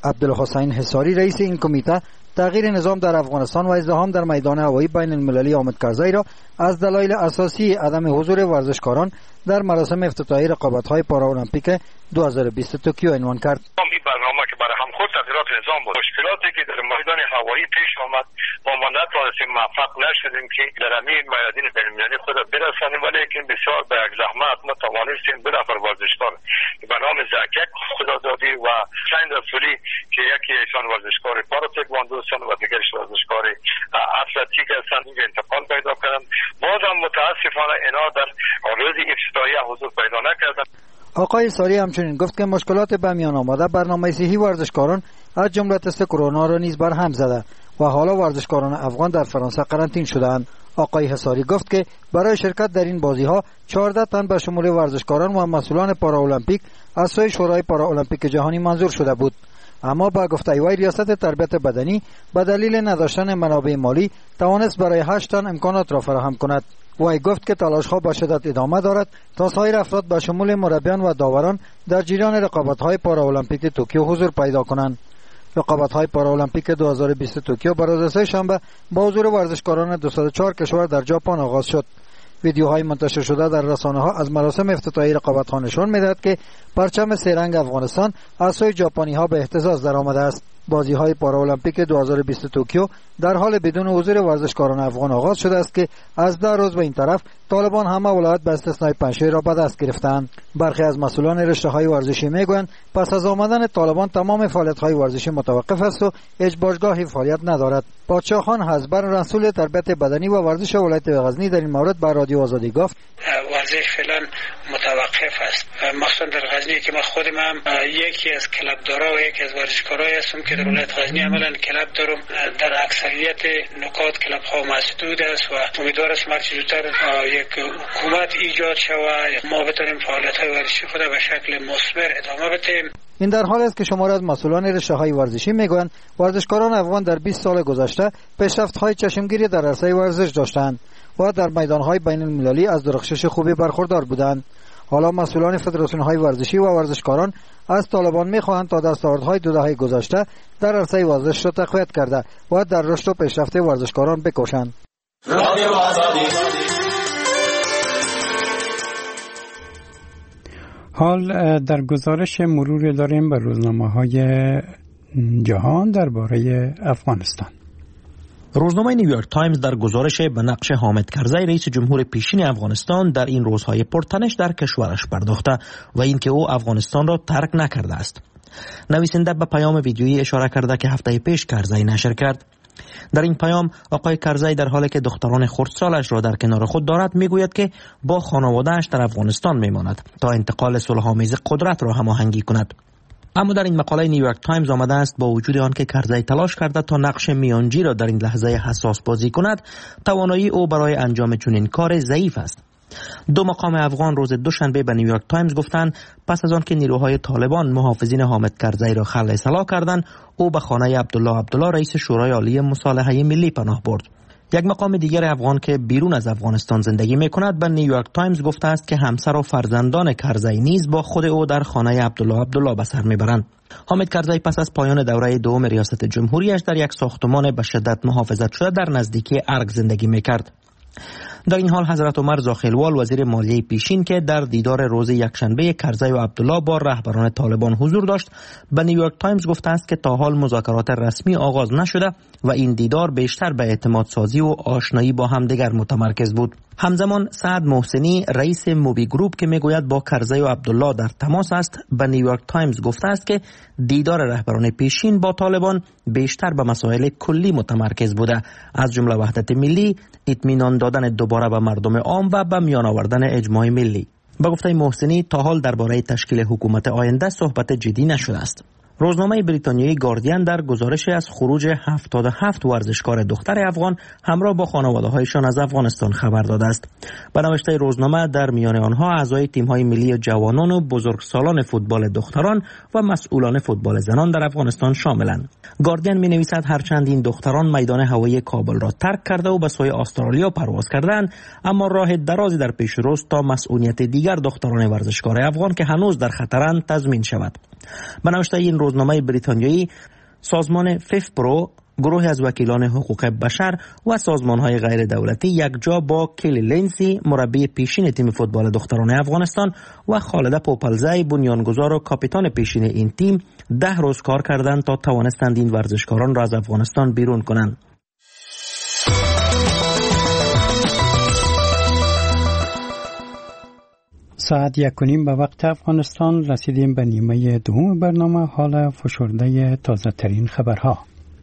عبدالحسین حصاری رئیس این کمیته تغییر نظام در افغانستان و ازدحام در میدان هوایی بین المللی حامد کرزی را از دلایل اساسی عدم حضور ورزشکاران در مراسم افتتاحی رقابت‌های پارالمپیک 2020 توکیو عنوان کرد. برنامه که برای همخود تغییرات نظام بود، مشکلاتی که در میدان هوایی پیش آمد ما نتوانستیم موفق نشدیم که در همین میادین بین‌المللی خود برسانیم، ولیکن بسیار به یک زحمت ما توانستیم دو نفر ورزشکار به نام زکک خدادادی و حسین رسولی که یکی ایشان ورزشکار پارا تکواندو هستند و دیگرش ورزشکار اتلتیک هستند اینجا انتقال پیدا کردند. بازم متاسفانه اینا در روز افتتاحیه حضور پیدا نکردند. آقای ساری همچنین گفت که مشکلات به میان آمده برنامه صحی ورزشکاران از جمله تست کرونا را نیز بر هم زده و حالا ورزشکاران افغان در فرانسه قرنطین شده‌اند. آقای حصاری گفت که برای شرکت در این بازی‌ها 14 تن به شمول ورزشکاران و مسئولان پارالمپیک از سوی شورای پارالمپیک جهانی منظور شده بود، اما با گفته وی ریاست تربیت بدنی به دلیل نداشتن منابع مالی توانست برای 8 تن امکانات را فراهم کند. وی گفت که تلاش‌ها به شدت ادامه دارد تا سایر افراد به شمول مربیان و داوران در جریان رقابت‌های پارالمپیک توکیو حضور پیدا کنند. رقابت‌های پارالمپیک 2020 توکیو بر روز سه‌شنبه با حضور ورزشکاران 204 کشور در ژاپن آغاز شد. ویدیوهای منتشر شده در رسانه‌ها از مراسم افتتاحی رقابت‌ها نشان می‌دهد که پرچم سه رنگ افغانستان از سوی ژاپنی‌ها به اهتزاز درآمده است. بازی‌های پارالمپیک 2020 توکیو در حال بدون حضور ورزشکاران افغان آغاز شده است که از 10 روز به این طرف طالبان همه ولایت به استثنای پنجشیر را به دست گرفتند. برخی از مسئولان رشته‌های ورزشی میگویند پس از آمدن طالبان تمام فعالیت‌های ورزشی متوقف است و هیچ باشگاهی فعالیت ندارد. پادشاه خان حزبر مسئول تربیت بدنی و ورزش ولایت غزنی در این مورد به رادیو آزادی گفت ورزش فعلا متوقف است، مخصوصا در غزنی که من خودم هم یکی از کلبدارا و یکی از ورزشکارای هستم که در ولایت غزنی عملا کلب دارم. در اکثریت نکات کلب ها مسدود است و امیدوار هستم هر چه زودتر یک حکومت ایجاد شود ما بتونیم فعالیت های ورزشی خود به شکل مثمر ادامه بدیم. این در حال است که شماری از مسئولان رشته‌های ورزشی میگویند ورزشکاران افغان در 20 سال گذشته پیشرفت‌های چشمگیری در عرصه ورزش داشتند و در میدان‌های بین‌المللی از درخشش خوبی برخوردار بودند. حالا مسئولان فدراسیون‌های ورزشی و ورزشکاران از طالبان می‌خواهند تا دستاوردهای 2 دهه گذشته در عرصه ورزش را تقویت کرده و در رشد و پیشرفت ورزشکاران بکوشند. حال در گزارش مرور داریم به روزنامه‌های جهان درباره افغانستان. روزنامه نیویورک تایمز در گزارش به نقش حامد کرزی رئیس جمهور پیشین افغانستان در این روزهای پرتنش در کشورش پرداخته و اینکه او افغانستان را ترک نکرده است. نویسنده به پیام ویدیویی اشاره کرده که هفته پیش کرزی نشر کرد. در این پیام آقای کرزی در حالی که دختران خردسالش را در کنار خود دارد میگوید که با خانواده‌اش در افغانستان میماند تا انتقال صلح‌آمیز قدرت را هماهنگی کند. اما در این مقاله نیویورک تایمز آمده است با وجود آن که کرزی تلاش کرده تا نقش میانجی را در این لحظه حساس بازی کند، توانایی او برای انجام چنین کار ضعیف است. 2 مقام افغان روز دوشنبه به نیویورک تایمز گفتند پس از آن که نیروهای طالبان محافظین حامد کرزی را خلع سلاح کردند، او به خانه عبدالله رئیس شورای عالی مصالحه ملی پناه برد. یک مقام دیگر افغان که بیرون از افغانستان زندگی می‌کند به نیویورک تایمز گفته است که همسر و فرزندان کرزی نیز با خود او در خانه عبدالله به سر میبرند. حامد کرزی پس از پایان دوره دوم ریاست جمهوریش در یک ساختمان به شدت محافظت شده در نزدیکی ارگ زندگی میکرد. در این حال حضرت عمر زاخیلوال وزیر مالیه پیشین که در دیدار روز یکشنبه کرزی و عبدالله با رهبران طالبان حضور داشت به نیویورک تایمز گفته است که تا حال مذاکرات رسمی آغاز نشده و این دیدار بیشتر به اعتماد سازی و آشنایی با همدیگر متمرکز بود. همزمان سعد محسنی رئیس موبی گروپ که میگوید با کرزی و عبدالله در تماس است به نیویورک تایمز گفته است که دیدار رهبران پیشین با طالبان بیشتر به مسائل کلی متمرکز بوده، از جمله وحدت ملی، اطمینان دادن دوباره به مردم عام و به میان آوردن اجماع ملی. به گفته محسنی تا حال درباره تشکیل حکومت آینده صحبت جدی نشده است. روزنامه بریتانیایی گاردین در گزارش از خروج 77 ورزشکار دختر افغان همراه با خانواده‌هایشان از افغانستان خبر داده است. به نوشته روزنامه در میان آنها اعضای تیم‌های ملی جوانان و بزرگسالان فوتبال دختران و مسئولان فوتبال زنان در افغانستان شاملند. گاردین می‌نویسد هرچند این دختران میدان هوایی کابل را ترک کرده و به سوی استرالیا پرواز کردند، اما راه درازی در پیش روست تا مسئولیت دیگر دختران ورزشکار افغان که هنوز در خطرند تضمین شود. به نوشته این روزنامه بریتانیایی، سازمان فیفپرو، گروه از وکیلان حقوق بشر و سازمان‌های غیر دولتی یکجا با کلی لینسی مربی پیشین تیم فوتبال دختران افغانستان و خالده پوپلزی بنیانگذار و کاپیتان پیشین این تیم 10 روز کار کردند تا توانستند این ورزشکاران را از افغانستان بیرون کنند. ساعت 1:30 به وقت افغانستان رسیدیم به نیمه دوم برنامه. حال فشرده تازه ترین خبرها.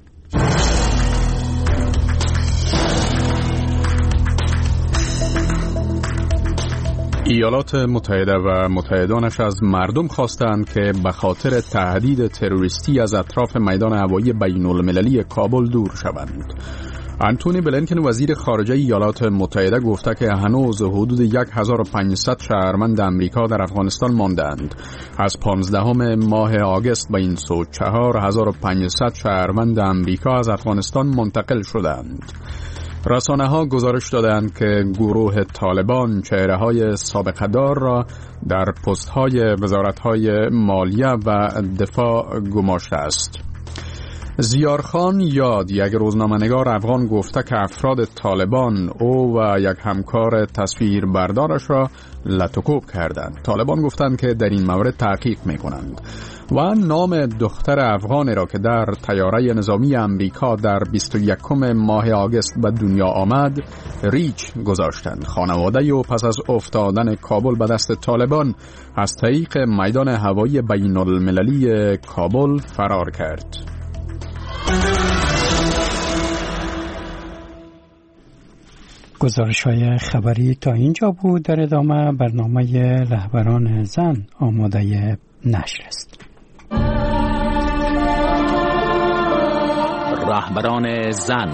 ایالات متحده و متحدانش از مردم خواستند که به خاطر تهدید تروریستی از اطراف میدان هوایی بین المللی کابل دور شوند. انتونی بلینکن وزیر خارجه ایالات متحده گفته که هنوز حدود 1500 شهروند امریکا در افغانستان ماندند. از 15 ماه آگوست به این سو 4500 شهروند امریکا از افغانستان منتقل شدند. رسانه ها گزارش دادند که گروه طالبان چهره‌های سابقه‌دار را در پست‌های وزارت‌های مالیه و دفاع گماشته است. زیارخان یاد، یک روزنامه‌نگار افغان، گفته که افراد طالبان او و یک همکار تصویربردارش را لطوکوب کردند. طالبان گفتند که در این مورد تحقیق می‌کنند و نام دختر افغانی را که در طیاره نظامی امریکا در 21 ماه آگوست به دنیا آمد ریچ گذاشتند. خانواده او پس از افتادن کابل به دست طالبان از طریق میدان هوایی بین المللی کابل فرار کرد. گزارش‌های خبری تا اینجا بود. در ادامه برنامه رهبران زن آماده نشر است. رهبران زن.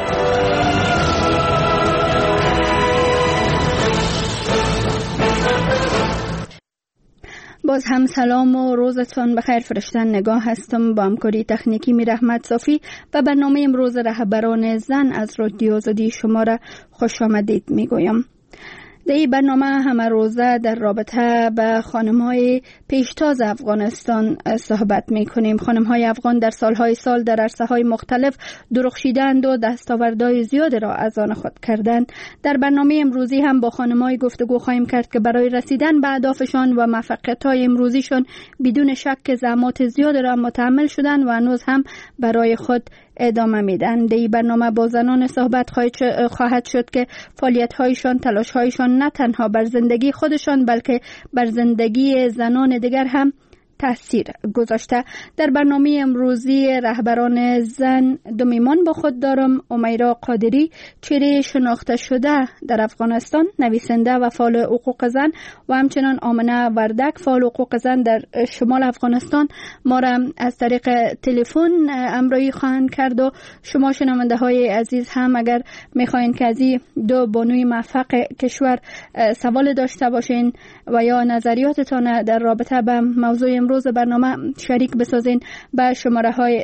باز هم سلام و روزتان بخیر. فرشتن نگاه هستم با همکاری تکنیکی میر احمد صافی و برنامه امروز رهبران زن از رادیو آزادی شما را خوش آمدید میگویم. در این برنامه همه روزه در رابطه به خانم‌های پیشتاز افغانستان صحبت می‌کنیم. خانم‌های افغان در سال‌های سال در عرصه‌های مختلف درخشیدند و دستاوردهای زیادی را از آن خود کردند. در برنامه امروزی هم با خانم‌های گفتگو خواهیم کرد که برای رسیدن به اهدافشان و موفقیت‌های امروزیشان بدون شک زحمات زیادی را متحمل شدند و هنوز هم برای خود ادامه میدن. در این برنامه با زنان صحبت خواهد شد که فعالیت‌هایشان، تلاش‌هایشان نه تنها بر زندگی خودشان بلکه بر زندگی زنان دیگر هم تأثیر گذاشته. در برنامه امروزی رهبران زن دو میهمان با خود دارم. امیرا قادری، چهره شناخته شده در افغانستان، نویسنده و فعال حقوق زن، و همچنان آمنه وردک، فعال حقوق زن در شمال افغانستان، ما را از طریق تلفن همراهی خواهند کرد. و شما شنونده های عزیز هم اگر میخواین که از این دو بانوی موفق کشور سوال داشته باشین و یا نظریاتتان در رابطه به موضوع امروز برنامه شریک بسازین، به شماره های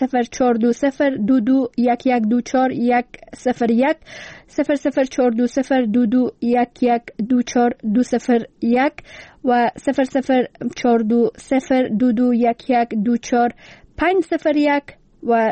0042022112401 004202211240201 و 004202211240501 و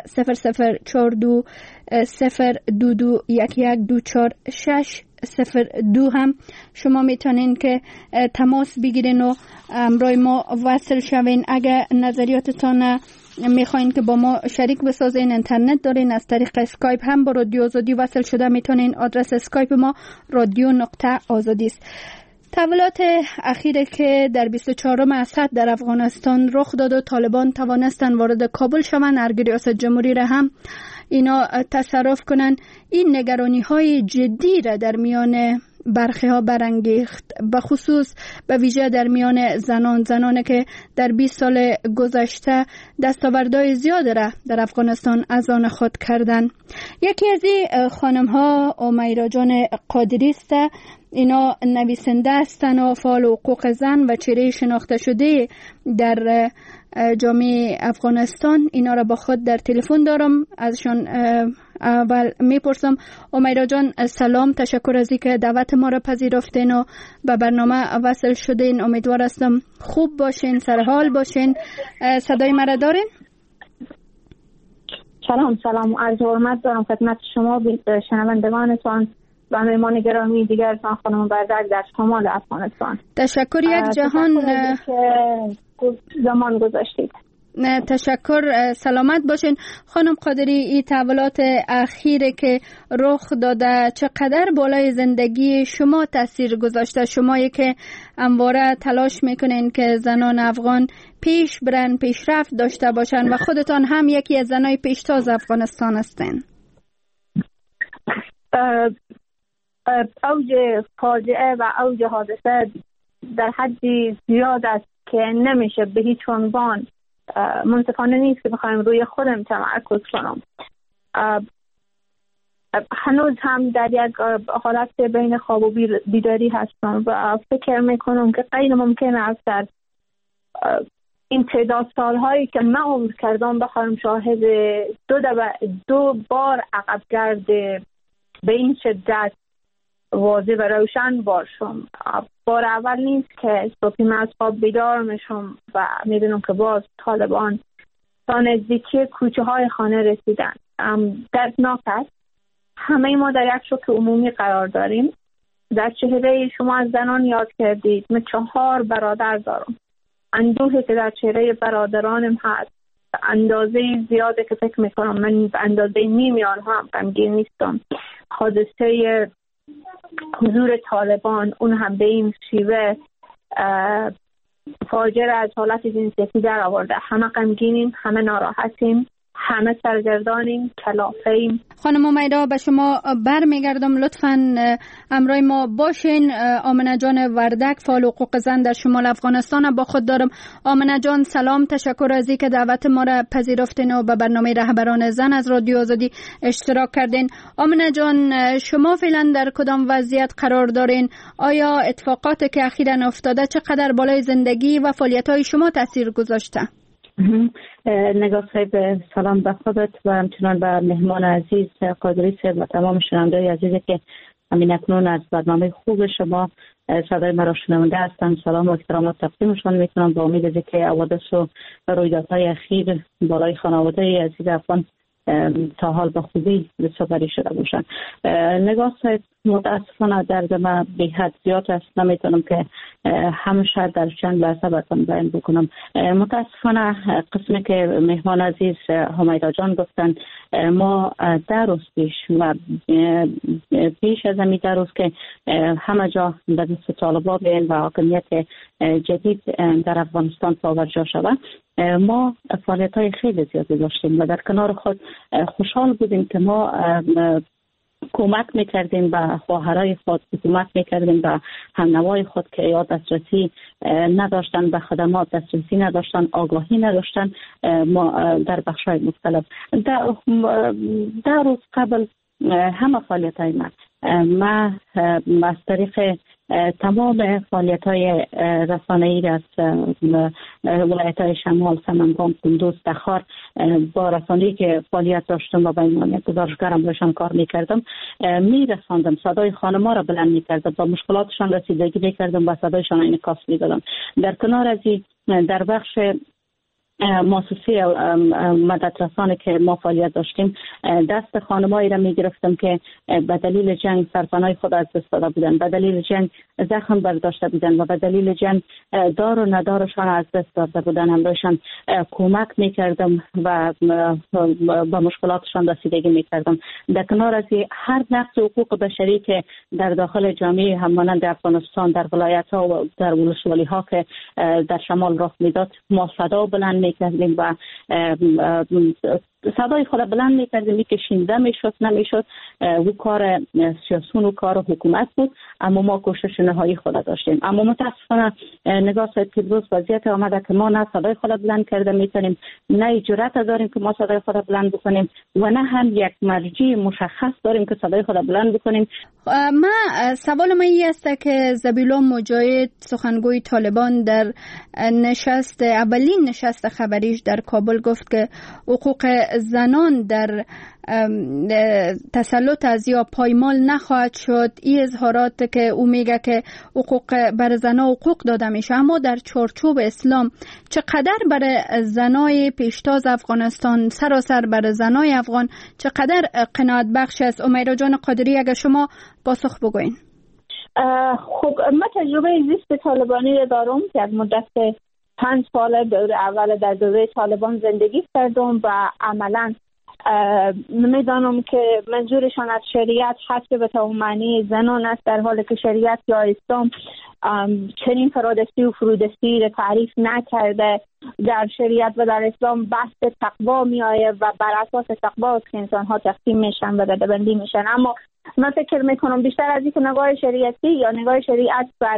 004202211240602 هم شما میتونین که تماس بگیرین و همراه ما وصل شوین. اگر نظریاتتان میخواین که با ما شریک بسازین، اینترنت دارین، از طریق اسکایپ هم با رادیو آزادی وصل شده میتونین. آدرس اسکایپ ما رادیو.آزادی است. تحولات اخیره که در 24 اسد در افغانستان رخ داد و طالبان توانستن وارد کابل شوند، ارگ ریاست جمهوری را هم اینا تصرف کنن، این نگرانی های جدی را در میان برخی ها برانگیخت، به خصوص به ویژه در میان زنان که در 20 سال گذشته دستاوردهای زیاد را در افغانستان از آن خود کردند. یکی از این خانم ها امیرا جان قادری است. اینا نویسنده هستند و فعال حقوق زن و چهره شناخته شده در جامعه افغانستان. اینا را با خود در تلفن دارم، ازشان اول میپرسم امیرا جان سلام، تشکر از اینکه دعوت ما را پذیرفتین و به برنامه وصل شدین. امیدوار هستم خوب باشین، سرحال باشین. صدای مرا دارین؟ سلام عرض حرمت دارم خدمت شما شنوندگانتان و مهمان گرامی دیگر خانم بردک در شمال افغانستان. تشکر یک جهان که زمان گذاشتید. تشکر، سلامت باشین. خانم قادری، این تحولات اخیره که رخ داده چقدر بالای زندگی شما تاثیر گذاشته؟ شمایی که همواره تلاش میکنین که زنان افغان پیش برن، پیشرفت داشته باشن و خودتان هم یکی از زنای پیشتاز افغانستان هستین. اوج فاجعه و اوج حادثه در حدی زیاد است که نمیشه به هیچ عنوان، منصفانه نیست که بخوایم روی خودم تمرکز کنم. هنوز هم در یک حالت بین خواب و بیداری هستم و فکر میکنم که غیر ممکن است در این تعداد سالهایی که من عمر کردم بخوایم شاهد دو بار عقبگرد به این شدت واضح و روشن باشم. بار اول نیست که صبحی من از خواب بیدار میشم و میبینم که باز طالبان تا نزدیکی کوچه های خانه رسیدن. دردناک است. همه ما در یک شوک عمومی قرار داریم. در چهره شما از زنان یاد کردید. من 4 برادر دارم. اندوهی که در چهره برادرانم هست اندازه زیاده که فکر میکنم من به اندازه نیمیان هم غمگین نیستم. حادثه حضور طالبان اون هم به این شیوه فاجعه از حالت جنسیتی در آورده. همه غمگینیم، همه ناراحتیم، همه سرگردانیم، کلافه‌ایم. خانم امیرا به شما برمیگردم، لطفاً همراه ما باشین. آمنه جان وردک، فعال حقوق زن در شمال افغانستان با خود دارم. آمنه جان سلام، تشکر از اینکه دعوت ما را پذیرفتین و به برنامه رهبران زن از رادیو آزادی اشتراک کردین. آمنه جان، شما فعلا در کدام وضعیت قرار دارین؟ آیا اتفاقاتی که اخیراً افتاده چقدر بالای زندگی و فعالیت‌های شما تاثیر گذاشته؟ نگاه صاحب، سلام به خودت و همچنان به مهمان عزیز قادری صاحب و تمام شنونده‌های عزیزی که همین اکنون از برنامه خوب شما صدای مرا شنونده هستند. سلام و احترامات تقدیمشان میکنم با امید از اینکه حوادث و رویدادهای اخیر بالای خانواده عزیز افغان تا حال به خوبی رسیدگی شده باشند. نگاه صاحب، متاسفانه درد من به حد زیاد است. نمیتونم که همیشه در چند لحظه براتون بیان بکنم. متاسفانه قسمی که مهمان عزیز همیدا جان گفتن، ما 10 روز پیش و پیش از همین 10 روز که همه جا به دست طالبان بیان و حاکمیت جدید در افغانستان پاورجا شود، ما فعالیت‌های خیلی زیادی داشتیم و در کنار خود خوشحال بودیم که ما کمک میکردیم به خواهرای خود، کمک میکردیم به همنوای خود که یا دسترسی نداشتن به خدمات، دسترسی نداشتن، آگاهی نداشتن. ما در بخش‌های مختلف 10 روز قبل همه فعالیت‌های ما از طریق تمام فعالیت‌های رسانه‌ای از ولایت‌های شمال، سمنگان، کندوز، تخار با رسانه‌ای که فعالیت داشتم و به عنوان گزارشگرم باشم کار می‌کردم، می‌رساندم، صدای خانم‌ها را بلند می‌کردم، با مشکلاتشان رسیدگی می‌کردم و صدایشان انعکاس می‌دادم. در کنار از این در بخش مؤسسه مددرسانی که ما فعالیت داشتیم، دست خانمایی را میگرفتم که به دلیل جنگ سرپناه خود از دست داده بودند، به دلیل جنگ زخم برداشته بودند و به دلیل جنگ دار و ندارشان از دست داده بودند. همراهشان کمک میکردم و با مشکلاتشان رسیدگی میکردم. در کنار از هر نقض حقوق بشری که در داخل جامعه همانند افغانستان در ولایت ها و در ولسوالی ها که در شمال رخ میداد، ما صدا بلند میکردیم و صدای خود بلند میکردیم که شنیده میشد نمیشد. او کار سیاسون و کار حکومت بود، اما ما کوشش نهایی خود داشتیم. اما متاسفانه نگاه صاحب که روز وضعیت آمده که ما نه صدای خود بلند کرده میتونیم، نه جرأت داریم که ما صدای خود بلند بکنیم و نه هم یک مرجع مشخص داریم که صدای خود بلند بکنیم. سوال ما این است که ذبیحالله مجاهد، سخنگوی طالبان، در اولین نشست خبریش در کابل گفت که حقوق زنان در تسلط از یا پایمال نخواهد شد. این اظهارات که او میگه که حقوق بر زنان حقوق داده میشه، اما در چارچوب اسلام چقدر برای زنای پیشتاز افغانستان، سراسر برای زنای افغان چقدر قناعت بخش است؟ امیرا جان قادری اگر شما پاسخ بگوین. خب من تجربه زیست طالبانی دارم که از مدت 5 سال دور اول در دوره طالبان زندگی کردم و عملا میدانم که منظورشان از شریعت حتی به معنی زنان است، در حالی که شریعت یا اسلام چنین فرادستی و فرودستی را تعریف نکرده. در شریعت و در اسلام بحث تقوا می آید و بر اساس تقوا است که انسان ها تقسیم میشن و ردبندی میشن. اما من فکر میکنم بیشتر از اینکه نگاه شریعتی یا نگاه شریعت بر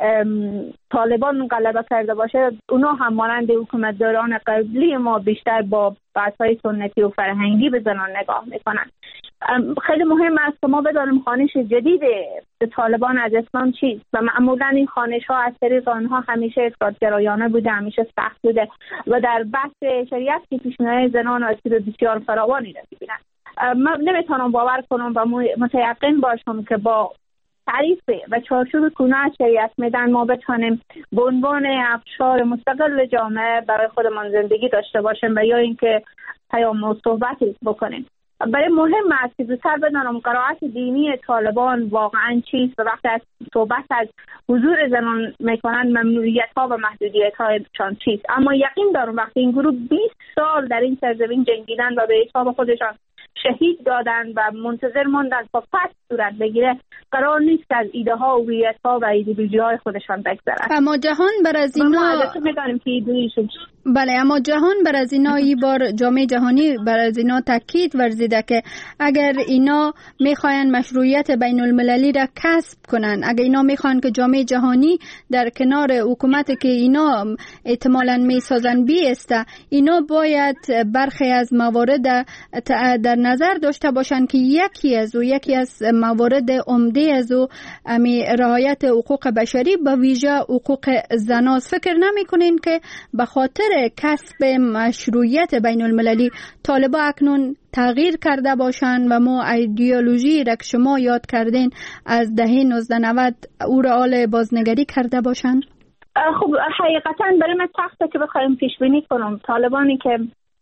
طالبان غلبه کرده باشه، اونا هم مانند حکومتداران قبلی ما بیشتر با بحث‌های سنتی و فرهنگی به زنان نگاه میکنن. خیلی مهم است که ما بدانیم خوانش جدید طالبان از اسلام چیست و معمولا این خوانش ها از طریق آنها همیشه افراط‌گرایانه بوده، همیشه سخت بوده و در بحث شریعت که پیشنهاد زنان آسیب بسیار فراوانی را می‌بینند. من نمیتونم باور کنم و متیقن باشم که با تعریف و چارچوب کنه شریعت میدن ما بتونیم به عنوان ابشار مستقل جامعه برای خودمان زندگی داشته باشیم و یا اینکه پیام و صحبتی بکنیم. برای مهم است که زودتر بدانم قرائت دینی طالبان واقعا چیست و وقتی از صحبت از حضور زنان میکنن ممنوعیت ها و محدودیت هایشان چیست. اما یقین دارم وقتی این گروه 20 سال در این سرزمین جنگیدن و به حساب خودشان شهید دادن و منتظر ماندن تا پس صورت بگیره، قرار نیست از ایده ها و هویت ها و ایدئولوژی های خودشان بگذرن. اما جهان بر از اینا می‌دانیم که ایدئولوژی بله، اما جهان بر از اینا این بار جامعه جهانی بر از اینا تاکید ورزیده که اگر اینا میخواین مشروعیت بین المللی را کسب کنن، اگر اینا میخوان که جامعه جهانی در کنار حکومتی که اینا احتمالاً میسازن بیسته، اینا باید برخی از موارد در نظر داشته باشن که یکی از موارد عمده از رعایت حقوق بشری به ویژه حقوق زناست. فکر نمی‌کنین که به خاطر کسب مشروعیت بین المللی طالبا اکنون تغییر کرده باشن و ما ایدئولوژی را که شما یاد کردین از دهه 1990 او را آل بازنگری کرده باشن؟ خب حقیقتا برای من سخته که بخوایم پیش بینی کنم. طالبانی که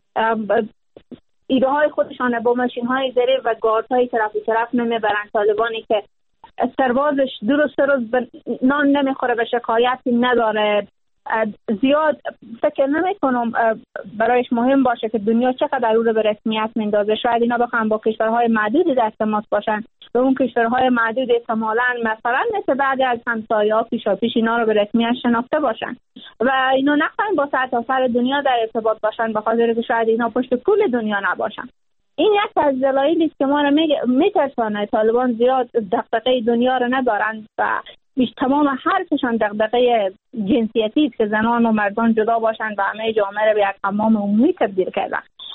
ایده های خودشان با ماشین های زره و گارد های طرف نمیبرن، طالبانی که سربازش درست نان نمیخوره و شکایتی نداره، زیاد فکر نمی کنم برایش مهم باشه که دنیا چقدر او رو به رسمیت میندازه. شاید اینا بخوام با کشورهای معدودی در تماس باشن و اون کشورهای معدود احتمالاً مثلا مثل بعضی از همسایه‌ها پیشاپیش اینا رو به رسمیت شناخته باشن و اینا نخواهیم با سرتاسر دنیا در ارتباط باشن به خاطر که شاید اینا پشت پول دنیا نباشن. این یک از دلایلی است که ما رو میترسانه. طالبان زیاد دغدغه دنیا رو ندارن و تمام حرفشان دغدغه جنسیتی است که زنان و مردان جدا باشن و همه جامعه رو به یک حمام عمومی تبدیل کردن.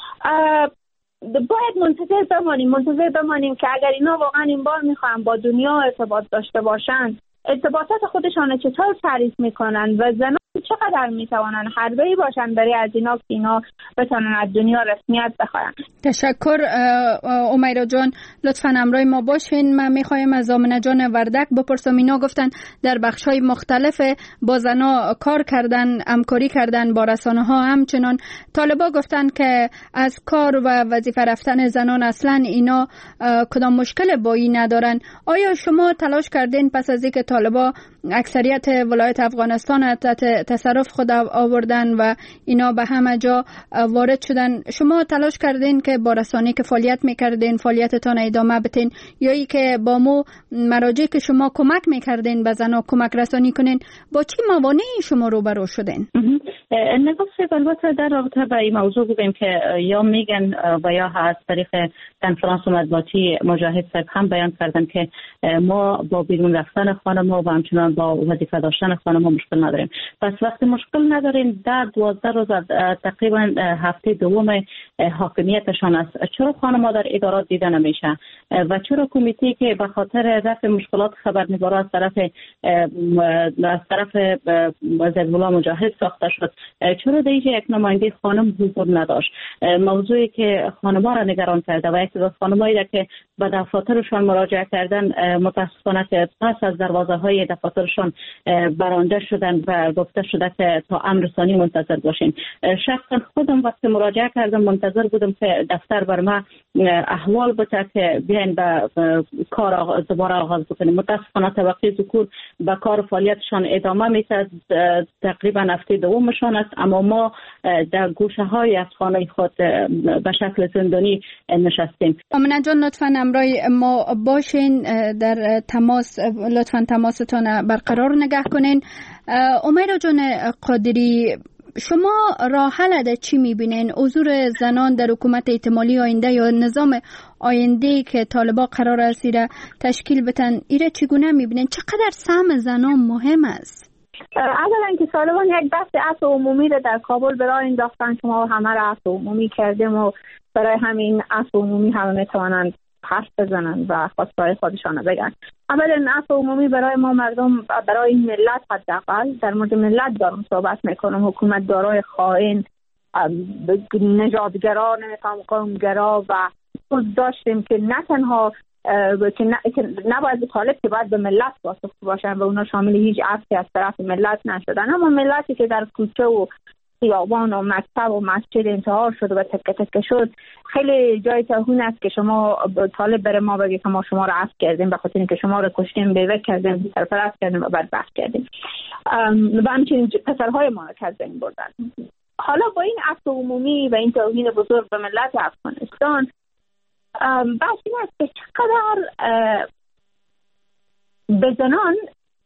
باید منتظر بمانیم که اگر اینا واقعا این بار میخوان با دنیا ارتباط داشته باشن، ارتباطات خودشان چطور تعریف میکنن و زنان چقدر میتوانن حربه‌ای باشن برای از اینا که اینا بتونن از دنیا رسمیت بخواین. تشکر امیرا جان، لطفاً همراه ما باشین. من میخوایم از آمنه جان وردک بپرسم. اینا گفتن در بخش‌های مختلف با زنا کار کردن، همکاری کردن با رسانه‌ها. همچنان طالبا گفتن که از کار و وظیفه رفتن زنان اصلاً اینا کدام مشکل با این ندارن. آیا شما تلاش کردین پس از اینکه طالبا اکثریت ولایت افغانستان تحت تصرف خود آوردن و اینا به همه جا وارد شدن، شما تلاش کردین که با رسانه‌ای که فعالیت میکردین فعالیتتان ادامه بدین یا ای که با مو مراجع که شما کمک میکردین به زنها کمک رسانی کنین؟ با چی موانعی شما روبرو شدین؟ نگاه البته در رابطه با این موضوع بگیم که یا میگن و یا از طریق کنفرانس مطبوعاتی مجاهد صاحب هم بیان کردن که ما با بیرون رفتن خانم خانم‌ها و همچنان با وظیفه داشتن خانم‌ها مشکل نداریم. پس وقتی مشکل نداریم در 12 روز تقریبا هفته دوم حاکمیتشان است، چرا خانم‌ها در ادارات دیده نمیشه و چرا کمیته که به خاطر رفع مشکلات خبرنگارا از طرف زیدالله مجاهد ساخته شد، چرا در اینجا یک نماینده خانم حضور نداشت؟ موضوعی که خانم‌ها را نگران کرده و یک خانمایی که به دفاترشان مراجعه کردن متاسفانه که پس از دروازه‌های دفاترشان برانده شدن و گفته شده که تا امر ثانی منتظر باشین. شخصا خودم وقتی مراجعه کردم منتظر بودم که دفتر بر ما احوال بده که بیاین به کار دوباره آغاز بکنیم. متاسفانه طبقه ذکور به کار فعالیتشان ادامه میده، تقریبا هفته دومشان است، اما ما در گوشه‌های از خانه خود به شکل زندانی نشستیم. آمنه جان لطفاً همراه ما باشین، در تماس لطفاً تماستان برقرار نگه کنین. امیرا جان قادری، شما راه حل چی میبینین؟ حضور زنان در حکومت احتمالی آینده یا نظام آینده که طالبان قرار است تشکیل بدن، ایره چگونه میبینین؟ چقدر سهم زنان مهم است؟ اولا که طالبان یک بحث عفو عمومی رو در کابل برای انداختن که ما همه را عفو عمومی کردیم و برای همین عفو عمومی همه میتوانند حرف بزنن و خواستهای خودشان بگن. اولا عفو عمومی برای ما مردم، برای این ملت حداقل در مورد ملت دارم صحبت میکنم، حکومت دارای خائن، نژادگرا، نمیفهم قومگرا و خود داشتیم که نه تنها که نباید طالب که باید به ملت واسطه باشن و اونا شامل هیچ عفوی از طرف ملت نشدن، اما ملتی که در کوچه و خیابان و مکتب و مسجد انتحار شد و تکه تکه شد، خیلی جای توهین است که شما طالب بره ما بگه که ما شما رو عفو کردیم به خاطر اینکه شما رو کشتیم، بیوه کردیم، سرپرست کردیم و بدبخت کردیم و همچنین پسرهای ما رو از بین بردن. حالا با این عفو عمومی و این توهین بزرگ به ملت افغانستان، بحث این است که چقدر به زنان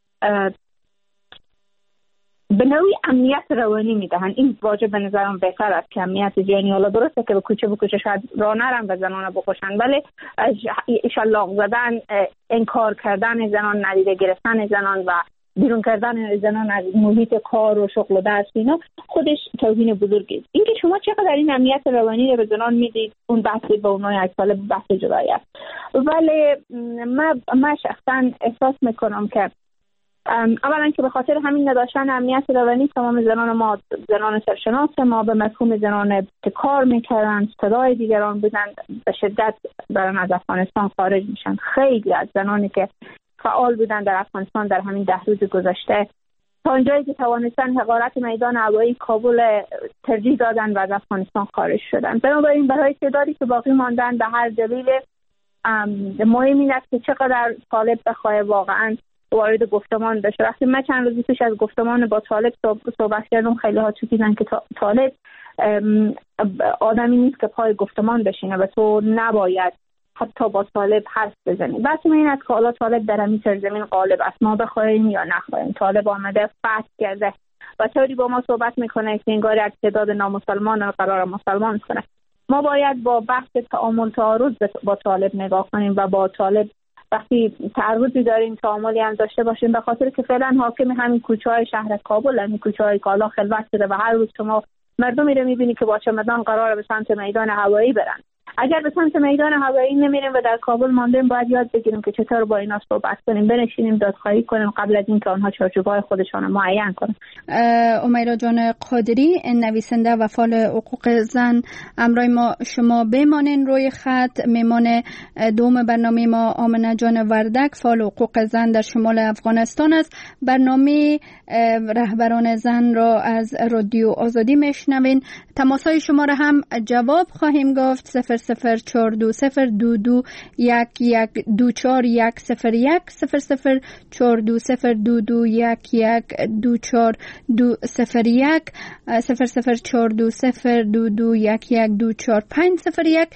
به نوعی امنیت روانی میدهن. این واجب به نظرم بهتر است که امنیت جانی. حالا درسته که به کوچه شاید راه نرن و زنان بکشن، ولی شلاق زدن، انکار کردن زنان، ندیده گرفتن زنان و بیرون کردن زنان از محیط کار و شغل و درس، اینا خودش توهین بزرگی است. اینکه شما چقدر این امنیت روانی رو به زنان میدید، اون بحثی به اونها یک سال بحث جدایی است. ولی من شخصا احساس میکنم که اولا که به خاطر همین نداشتن امنیت روانی تمام زنان ما، زنان سرشناس ما به مفهوم زنان که کار میکردن، صدای دیگران بودن، به شدت دارن از افغانستان خارج میشن. خیلی از زنانی که فعال بودن در افغانستان در همین 10 روز گذشته تا اینجایی که توانستن حقارت میدان هوایی کابل ترجیح دادن و از افغانستان خارج شدن. بنابراین برای تعدادی که باقی ماندن به هر دلیل مهم این است که چقدر طالب بخواه واقعا وارد گفتمان بشه. وقتی من چند روز پیش از گفتمان با طالب صحبت کردم، خیلی ها چوکیدن که طالب آدمی نیست که پای گفتمان بشینه و تو نباید حتی با طالب حرف بزنی. بحث این است که حالا طالب در همین سرزمین غالب است، ما بخوایم یا نخواهیم. طالب آمده فتح کرده و طوری با ما صحبت میکنه که انگار یک تعداد نامسلمان رو قرار مسلمان کنه. ما باید با بحث تعامل تعارض با طالب نگاه کنیم و با طالب وقتی تعرضی داریم تعاملی هم داشته باشیم، به خاطر که فعلا حاکم همین کوچه‌های شهر کابل، همین کوچه‌های کالا خلوت شده و هر روز شما مردمی رو می‌بینی که با چمدان قراره به سمت میدان هوایی برن. اگر به سمت میدان هوایی نمیریم و در کابل ماندیم، باید یاد بگیریم که چطور با اینا صحبت کنیم، بنشینیم دادخواهی کنیم قبل از اینکه آنها چارچوب‌های خودشان رو معین کنن. امیرا جان قادری، نویسنده و فعال حقوق زن، همراه ما شما بمانین روی خط. میمان دوم برنامه ما آمنه جان وردک، فعال حقوق زن در شمال افغانستان است. برنامه رهبران زن را از رادیو آزادی میشنوین. تماس‌های شما را هم جواب خواهیم گفت. 0020221124101 0042022112421 0042022112501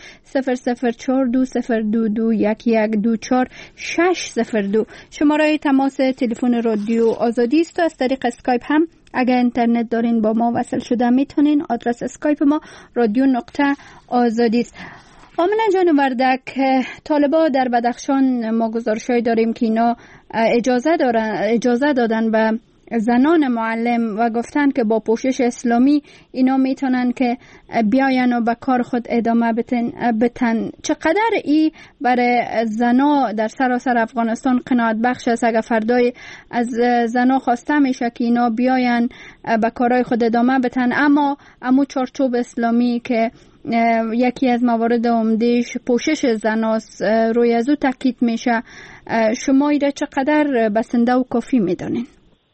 004202211240602 شماره تماس تلفن رادیو آزادی است. از طریق اسکایپ هم اگر اینترنت دارین با ما وصل شده میتونین. آدرس اسکایپ ما رادیو نقطه آزادی است. آمنه جان وردک، طالبان در بدخشان ما گزارش‌هایی داریم که اینا اجازه دادن به زنان معلم و گفتن که با پوشش اسلامی اینا میتونن که بیاین و به کار خود ادامه بتن. چقدر ای برای زنا در سراسر افغانستان قناعت بخش است اگر فردای از زنا خواسته میشه که اینا بیاین به کارهای خود ادامه بتن، اما چارچوب اسلامی که یکی از موارد عمده‌اش پوشش زناست روی از او تاکید میشه، شما ایره چقدر بسنده و کافی میدانین؟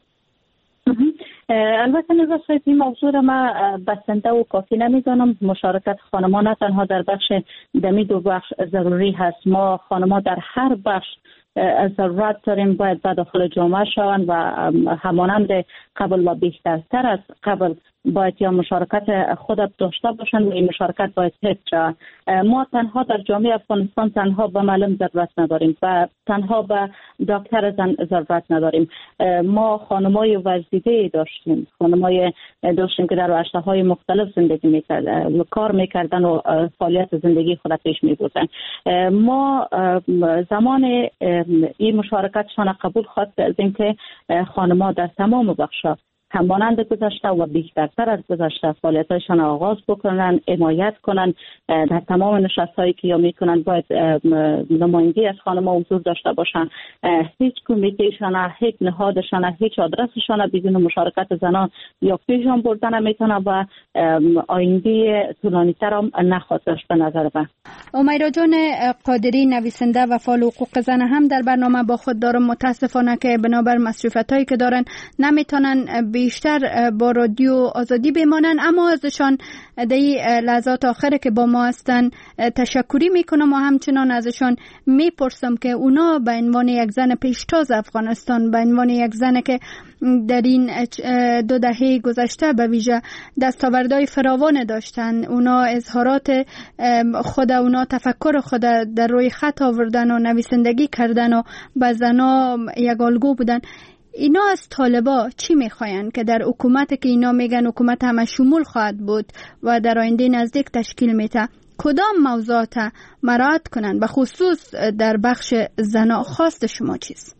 البته نگاه صاحب این موضوع را ما بسنده و کافی نمیدانم. مشارکت خانمان نه تنها در بخش دمی دو بخش ضروری هست، ما خانمان در هر بخش ضرورت داریم باید به داخل جامعه شوند و همانند قبل و بهترتر از قبل باید یا مشارکت خود داشته باشند و این مشارکت باید حفظ شود. ما تنها در جامعه افغانستان تنها به معلم ضرورت نداریم و تنها به دکتر زن ضرورت نداریم. ما خانمای ورزیده داشتیم، خانمای داشتیم که در رشته‌های مختلف زندگی میکردن، کار میکردن و فعالیت زندگی خود پیش میبردن. ما زمان این مشارکتشان قبول خواهد کردیم که خانم‌ها در تمام بخش‌ها همانند گذشته و بیشترتر از گذشته فعالیت‌هایشان آغاز بکنن، حمایت کنن. در تمام نشست‌هایی که یا میکنن باید نمایندگی از خانم‌ها حضور داشته باشن. هیچ کمیته‌شان، هیچ نهادشان، هیچ آدرسشان بدون مشارکت زنان یا پیشان بردن نمیتونه و آینده طولانی‌تر هم نخواهد داشت به نظر من. امیرا جان قادری، نویسنده و فعال حقوق زن هم در برنامه با خود دارم. متاسفانه که بنابر مصروفیت‌هایی که دارن نمیتونن بیشتر با رادیو آزادی بمانن، اما ازشان در لحظات آخره که با ما هستن تشکری میکنم و همچنان ازشان میپرسم که اونا به عنوان یک زن پیشتاز افغانستان، به عنوان یک زن که در این 2 دهه گذشته به ویژه دستاوردهای فراوان داشتن، اونا اظهارات خود، اونا تفکر خود در روی خط آوردن و نویسندگی کردن و به زنا یک الگو بودن. اینا از طالبا چی میخواین که در حکومت که اینا میگن حکومت همه شمول خواهد بود و در آینده نزدیک تشکیل میته، کدام موضوعات مراعات کنن به خصوص در بخش زنا؟ خواست شما چیست؟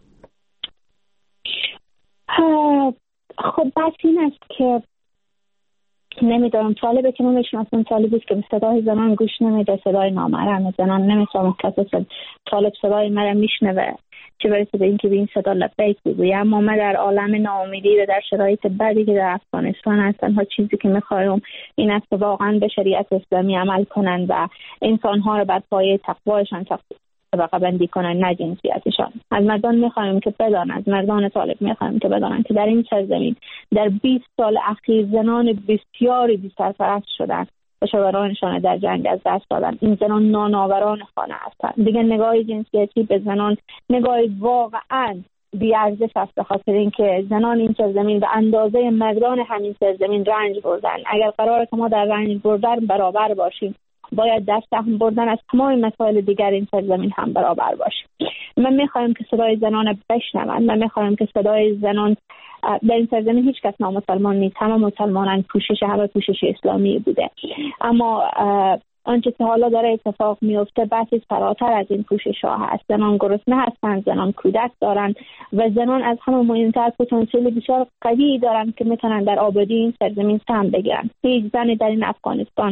خب بس این است که نمیدونم، طالبه که ما میشناسیم طالب بود که به صدای زنان گوش نمیده، صدای نامحرم زنان نمیفهمه. کسی طالب صدای مرا میشنوه چه برسه به این که به این صدا لبیک بگویه. اما ما در عالم ناامیدی و در شرایط بدی که در افغانستان هستن، تنها چیزی که میخوایم این است که واقعا به شریعت اسلامی عمل کنن و انسانها رو بر پایه تقوایشان طبقه بندی کنن، نه جنسیتشان. از مردان میخوایم که بدانند، از مردان طالب میخوایم که بدانند که در این سرزمین در 20 سال اخیر زنان بسیاری بی سرپرست شدن و شوهرانشان در جنگ از دست دادن. این زنان نانآوران خانه هستند. دیگه نگاه جنسیتی به زنان نگاه واقعا بی‌ارزش است، به خاطر اینکه زنان این سرزمین به اندازه مردان همین سرزمین رنج بردن. اگر قراره که ما در رنج بردن برابر باشیم، باید در سهم بردن از تمام مسائل دیگر این سرزمین هم برابر باشیم. من میخوایم که صدای زنان بشنوند. من میخوایم که صدای زنان در این سرزمین هیچ کس نامسلمان نیست، همه مسلمانان، همه پوشش اسلامی بوده. اما آنچه که حالا داره اتفاق میفته بحثی فراتر از این پوشش ها هست. زنان گرسنه هستند، زنان کودک دارند و زنان از همه مهمتر پتانسیل بسیار قوی دارند که میتونن در آبادی این سرزمین سهم بگیرن. هیچ زنی در این افغانستان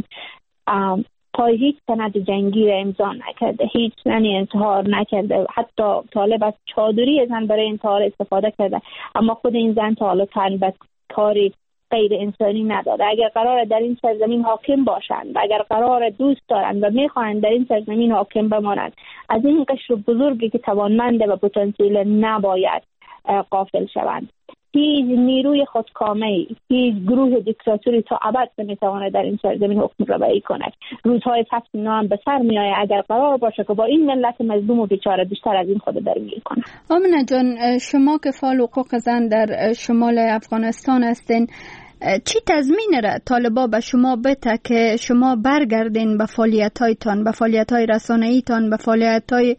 پای هیچ سند جنگی را امضا نکرده، هیچ زنی انتحار نکرده. حتی طالب از چادری زن برای انتحار استفاده کرده، اما خود این زن تا حالا تن به کاری غیر انسانی نداده. اگر قرار در این سرزمین حاکم باشند و اگر قرار دوست دارند و میخواهند در این سرزمین حاکم بمانند، از این قشر بزرگی که توانمنده و پتانسیل نباید غافل شوند. هیچ نیروی خودکامه‌ای، هیچ گروه دیکتاتوری تا ابد نمیتواند در این سرزمین حکم روایی کند. روزهای فصل اینا هم به سر میآید اگر قرار باشه که با این ملت مظلوم و بیچاره بیشتر از این خود درگیر کنه. آمنه جان، شما که فعال حقوق زن در شمال افغانستان هستین، چی تضمین را طالبا به شما بده که شما برگردین به فعالیت‌هایتان، به فعالیت‌های رسانه‌ایتان، به فعالیت‌های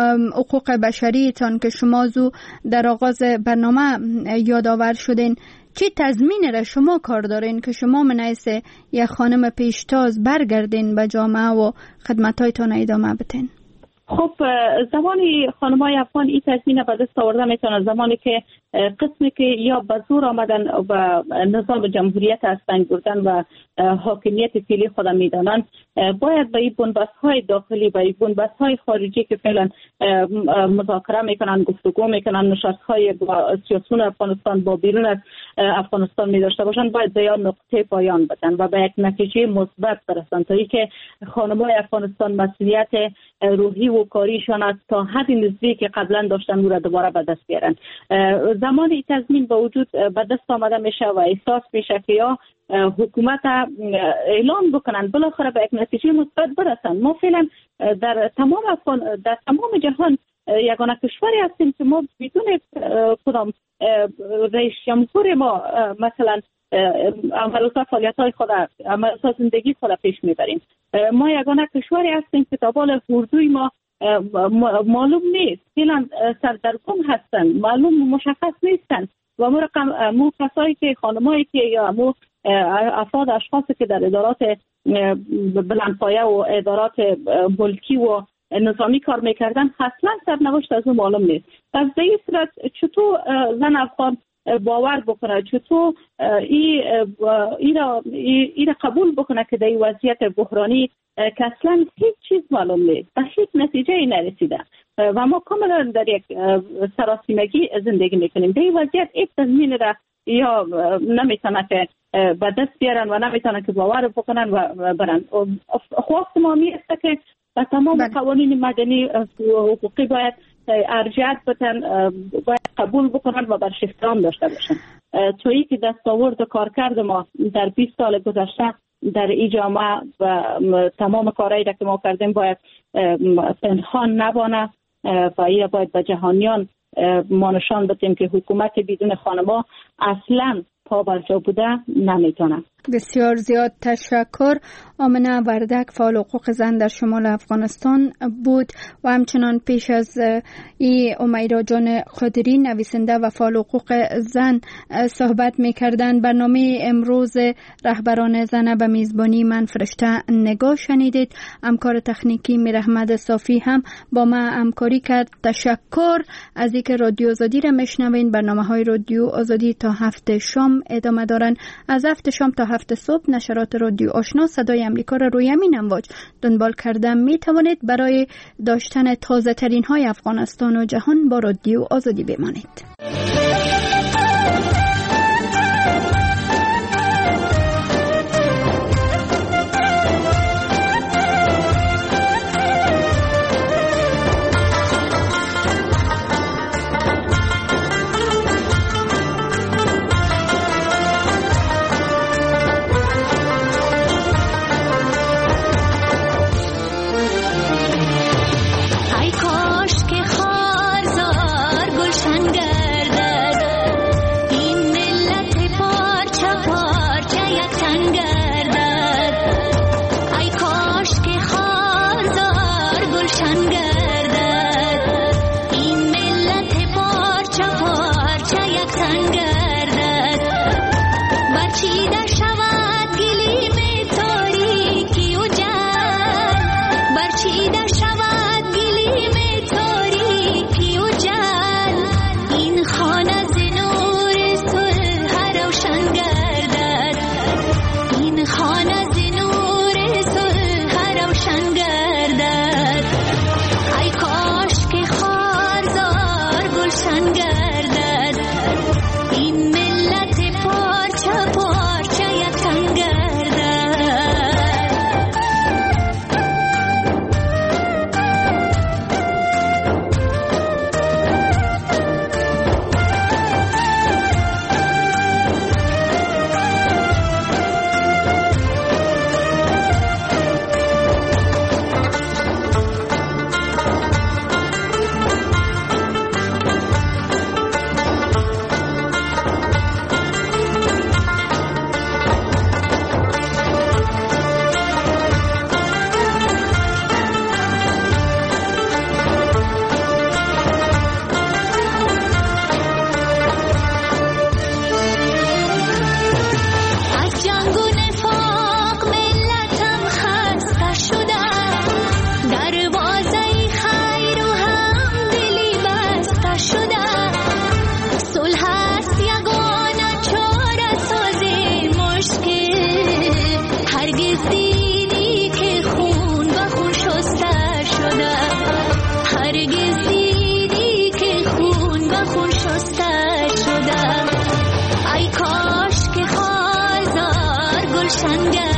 حقوق بشریتان که شما زو در آغاز برنامه یادآور شدین؟ چه تضمین را شما کار دارین که شما من حیث یک خانم پیشتاز برگردین به جامعه و خدمتایتان ادامه بدین؟ خب زمانی خانمای افغان این تضمین به دست آورده میتونن زمانی که قسمی که یا به زور آمدن و نظام جمهوریت از بین بردن و حاکمیت فعلی خود میدانن، باید به این بنبست‌های داخلی و این بنبست‌های خارجی که فعلا مذاکره میکنن، گفتگو میکنن، نشست‌های با سیاسیون افغانستان با بیرون از افغانستان می‌داشته باشن، باید به یا نقطه پایان بدن و به یک نتیجه مثبت برسن تا اینکه خانم‌های افغانستان مسئولیت روحی و کاریشان است تا حد نسبی که قبلا داشتن او را دوباره به دست بیارن. زمانی تضمین به وجود به دست آمده میشه و احساس میشه که یا حکومت اعلان بکنن بالاخره به یک نتیجه مثبت برسن. ما فعلا در تمام جهان یگانه کشوری هستیم که ما بدون کدام رئیس جمهور ما مثلا عملوسا فعالیت‌های خود، عملوسا زندگی خود پیش میبریم. ما یگانه کشوری هستیم که تابال اردوی ما معلوم نیست، فعلا سردرگم هستن، معلوم مشخص نیستن و مو کسایی که خانمایی که یا مو افراد اشخاصی که در ادارات بلندپایه و ادارات ملکی و نظامی کار میکردن اصلا سرنوشت از اون معلوم نیست. پس به این صورت چطور زن افغان باور بکنه، چطور ای را قبول بکنه که در این وضعیت بحرانی که اصلا هیچ چیز معلوم نیست و هیچ نتیجه ای نرسیده و ما کاملا در یک سراسیمگی زندگی میکنیم. در این وضعیت یک تضمین را یا نمیتونه که به دست بیارن و نمیتونه که باور بکنن و برن. خواست ما میسته که و تمام قوانین مدنی حقوقی باید ارجعیت بدن، باید قبول بکنن و برش احترام داشته باشن. تویی که دستاورد کارکرد ما در 20 سال گذشته در این جامعه و تمام کارهایی را که ما کردیم باید پنهان نبانه و این باید به جهانیان ما نشان بدیم که حکومت بدون خانما اصلا پا بر جا بوده نمیتونه. بسیار زیاد تشکر. آمنه وردک، فعال حقوق زن در شمال افغانستان بود و همچنان پیش از ای امیرا جان خادری، نویسنده و فعال حقوق زن صحبت میکردن. برنامه امروز رهبران زن به میزبانی من فرشته نگاه شنیدید. همکار تکنیکی میرحمد صافی هم با ما همکاری کرد. تشکر از اینکه رادیو آزادی را میشنوین. برنامه‌های رادیو آزادی تا 7 شام ادامه دارن. از 7 شام تا 7 صبح نشرات رادیو آشنا صدای امریکا را روی همین امواج دنبال کردن می توانید. برای داشتن تازه ترین های افغانستان و جهان با رادیو آزادی بمانید. سنگ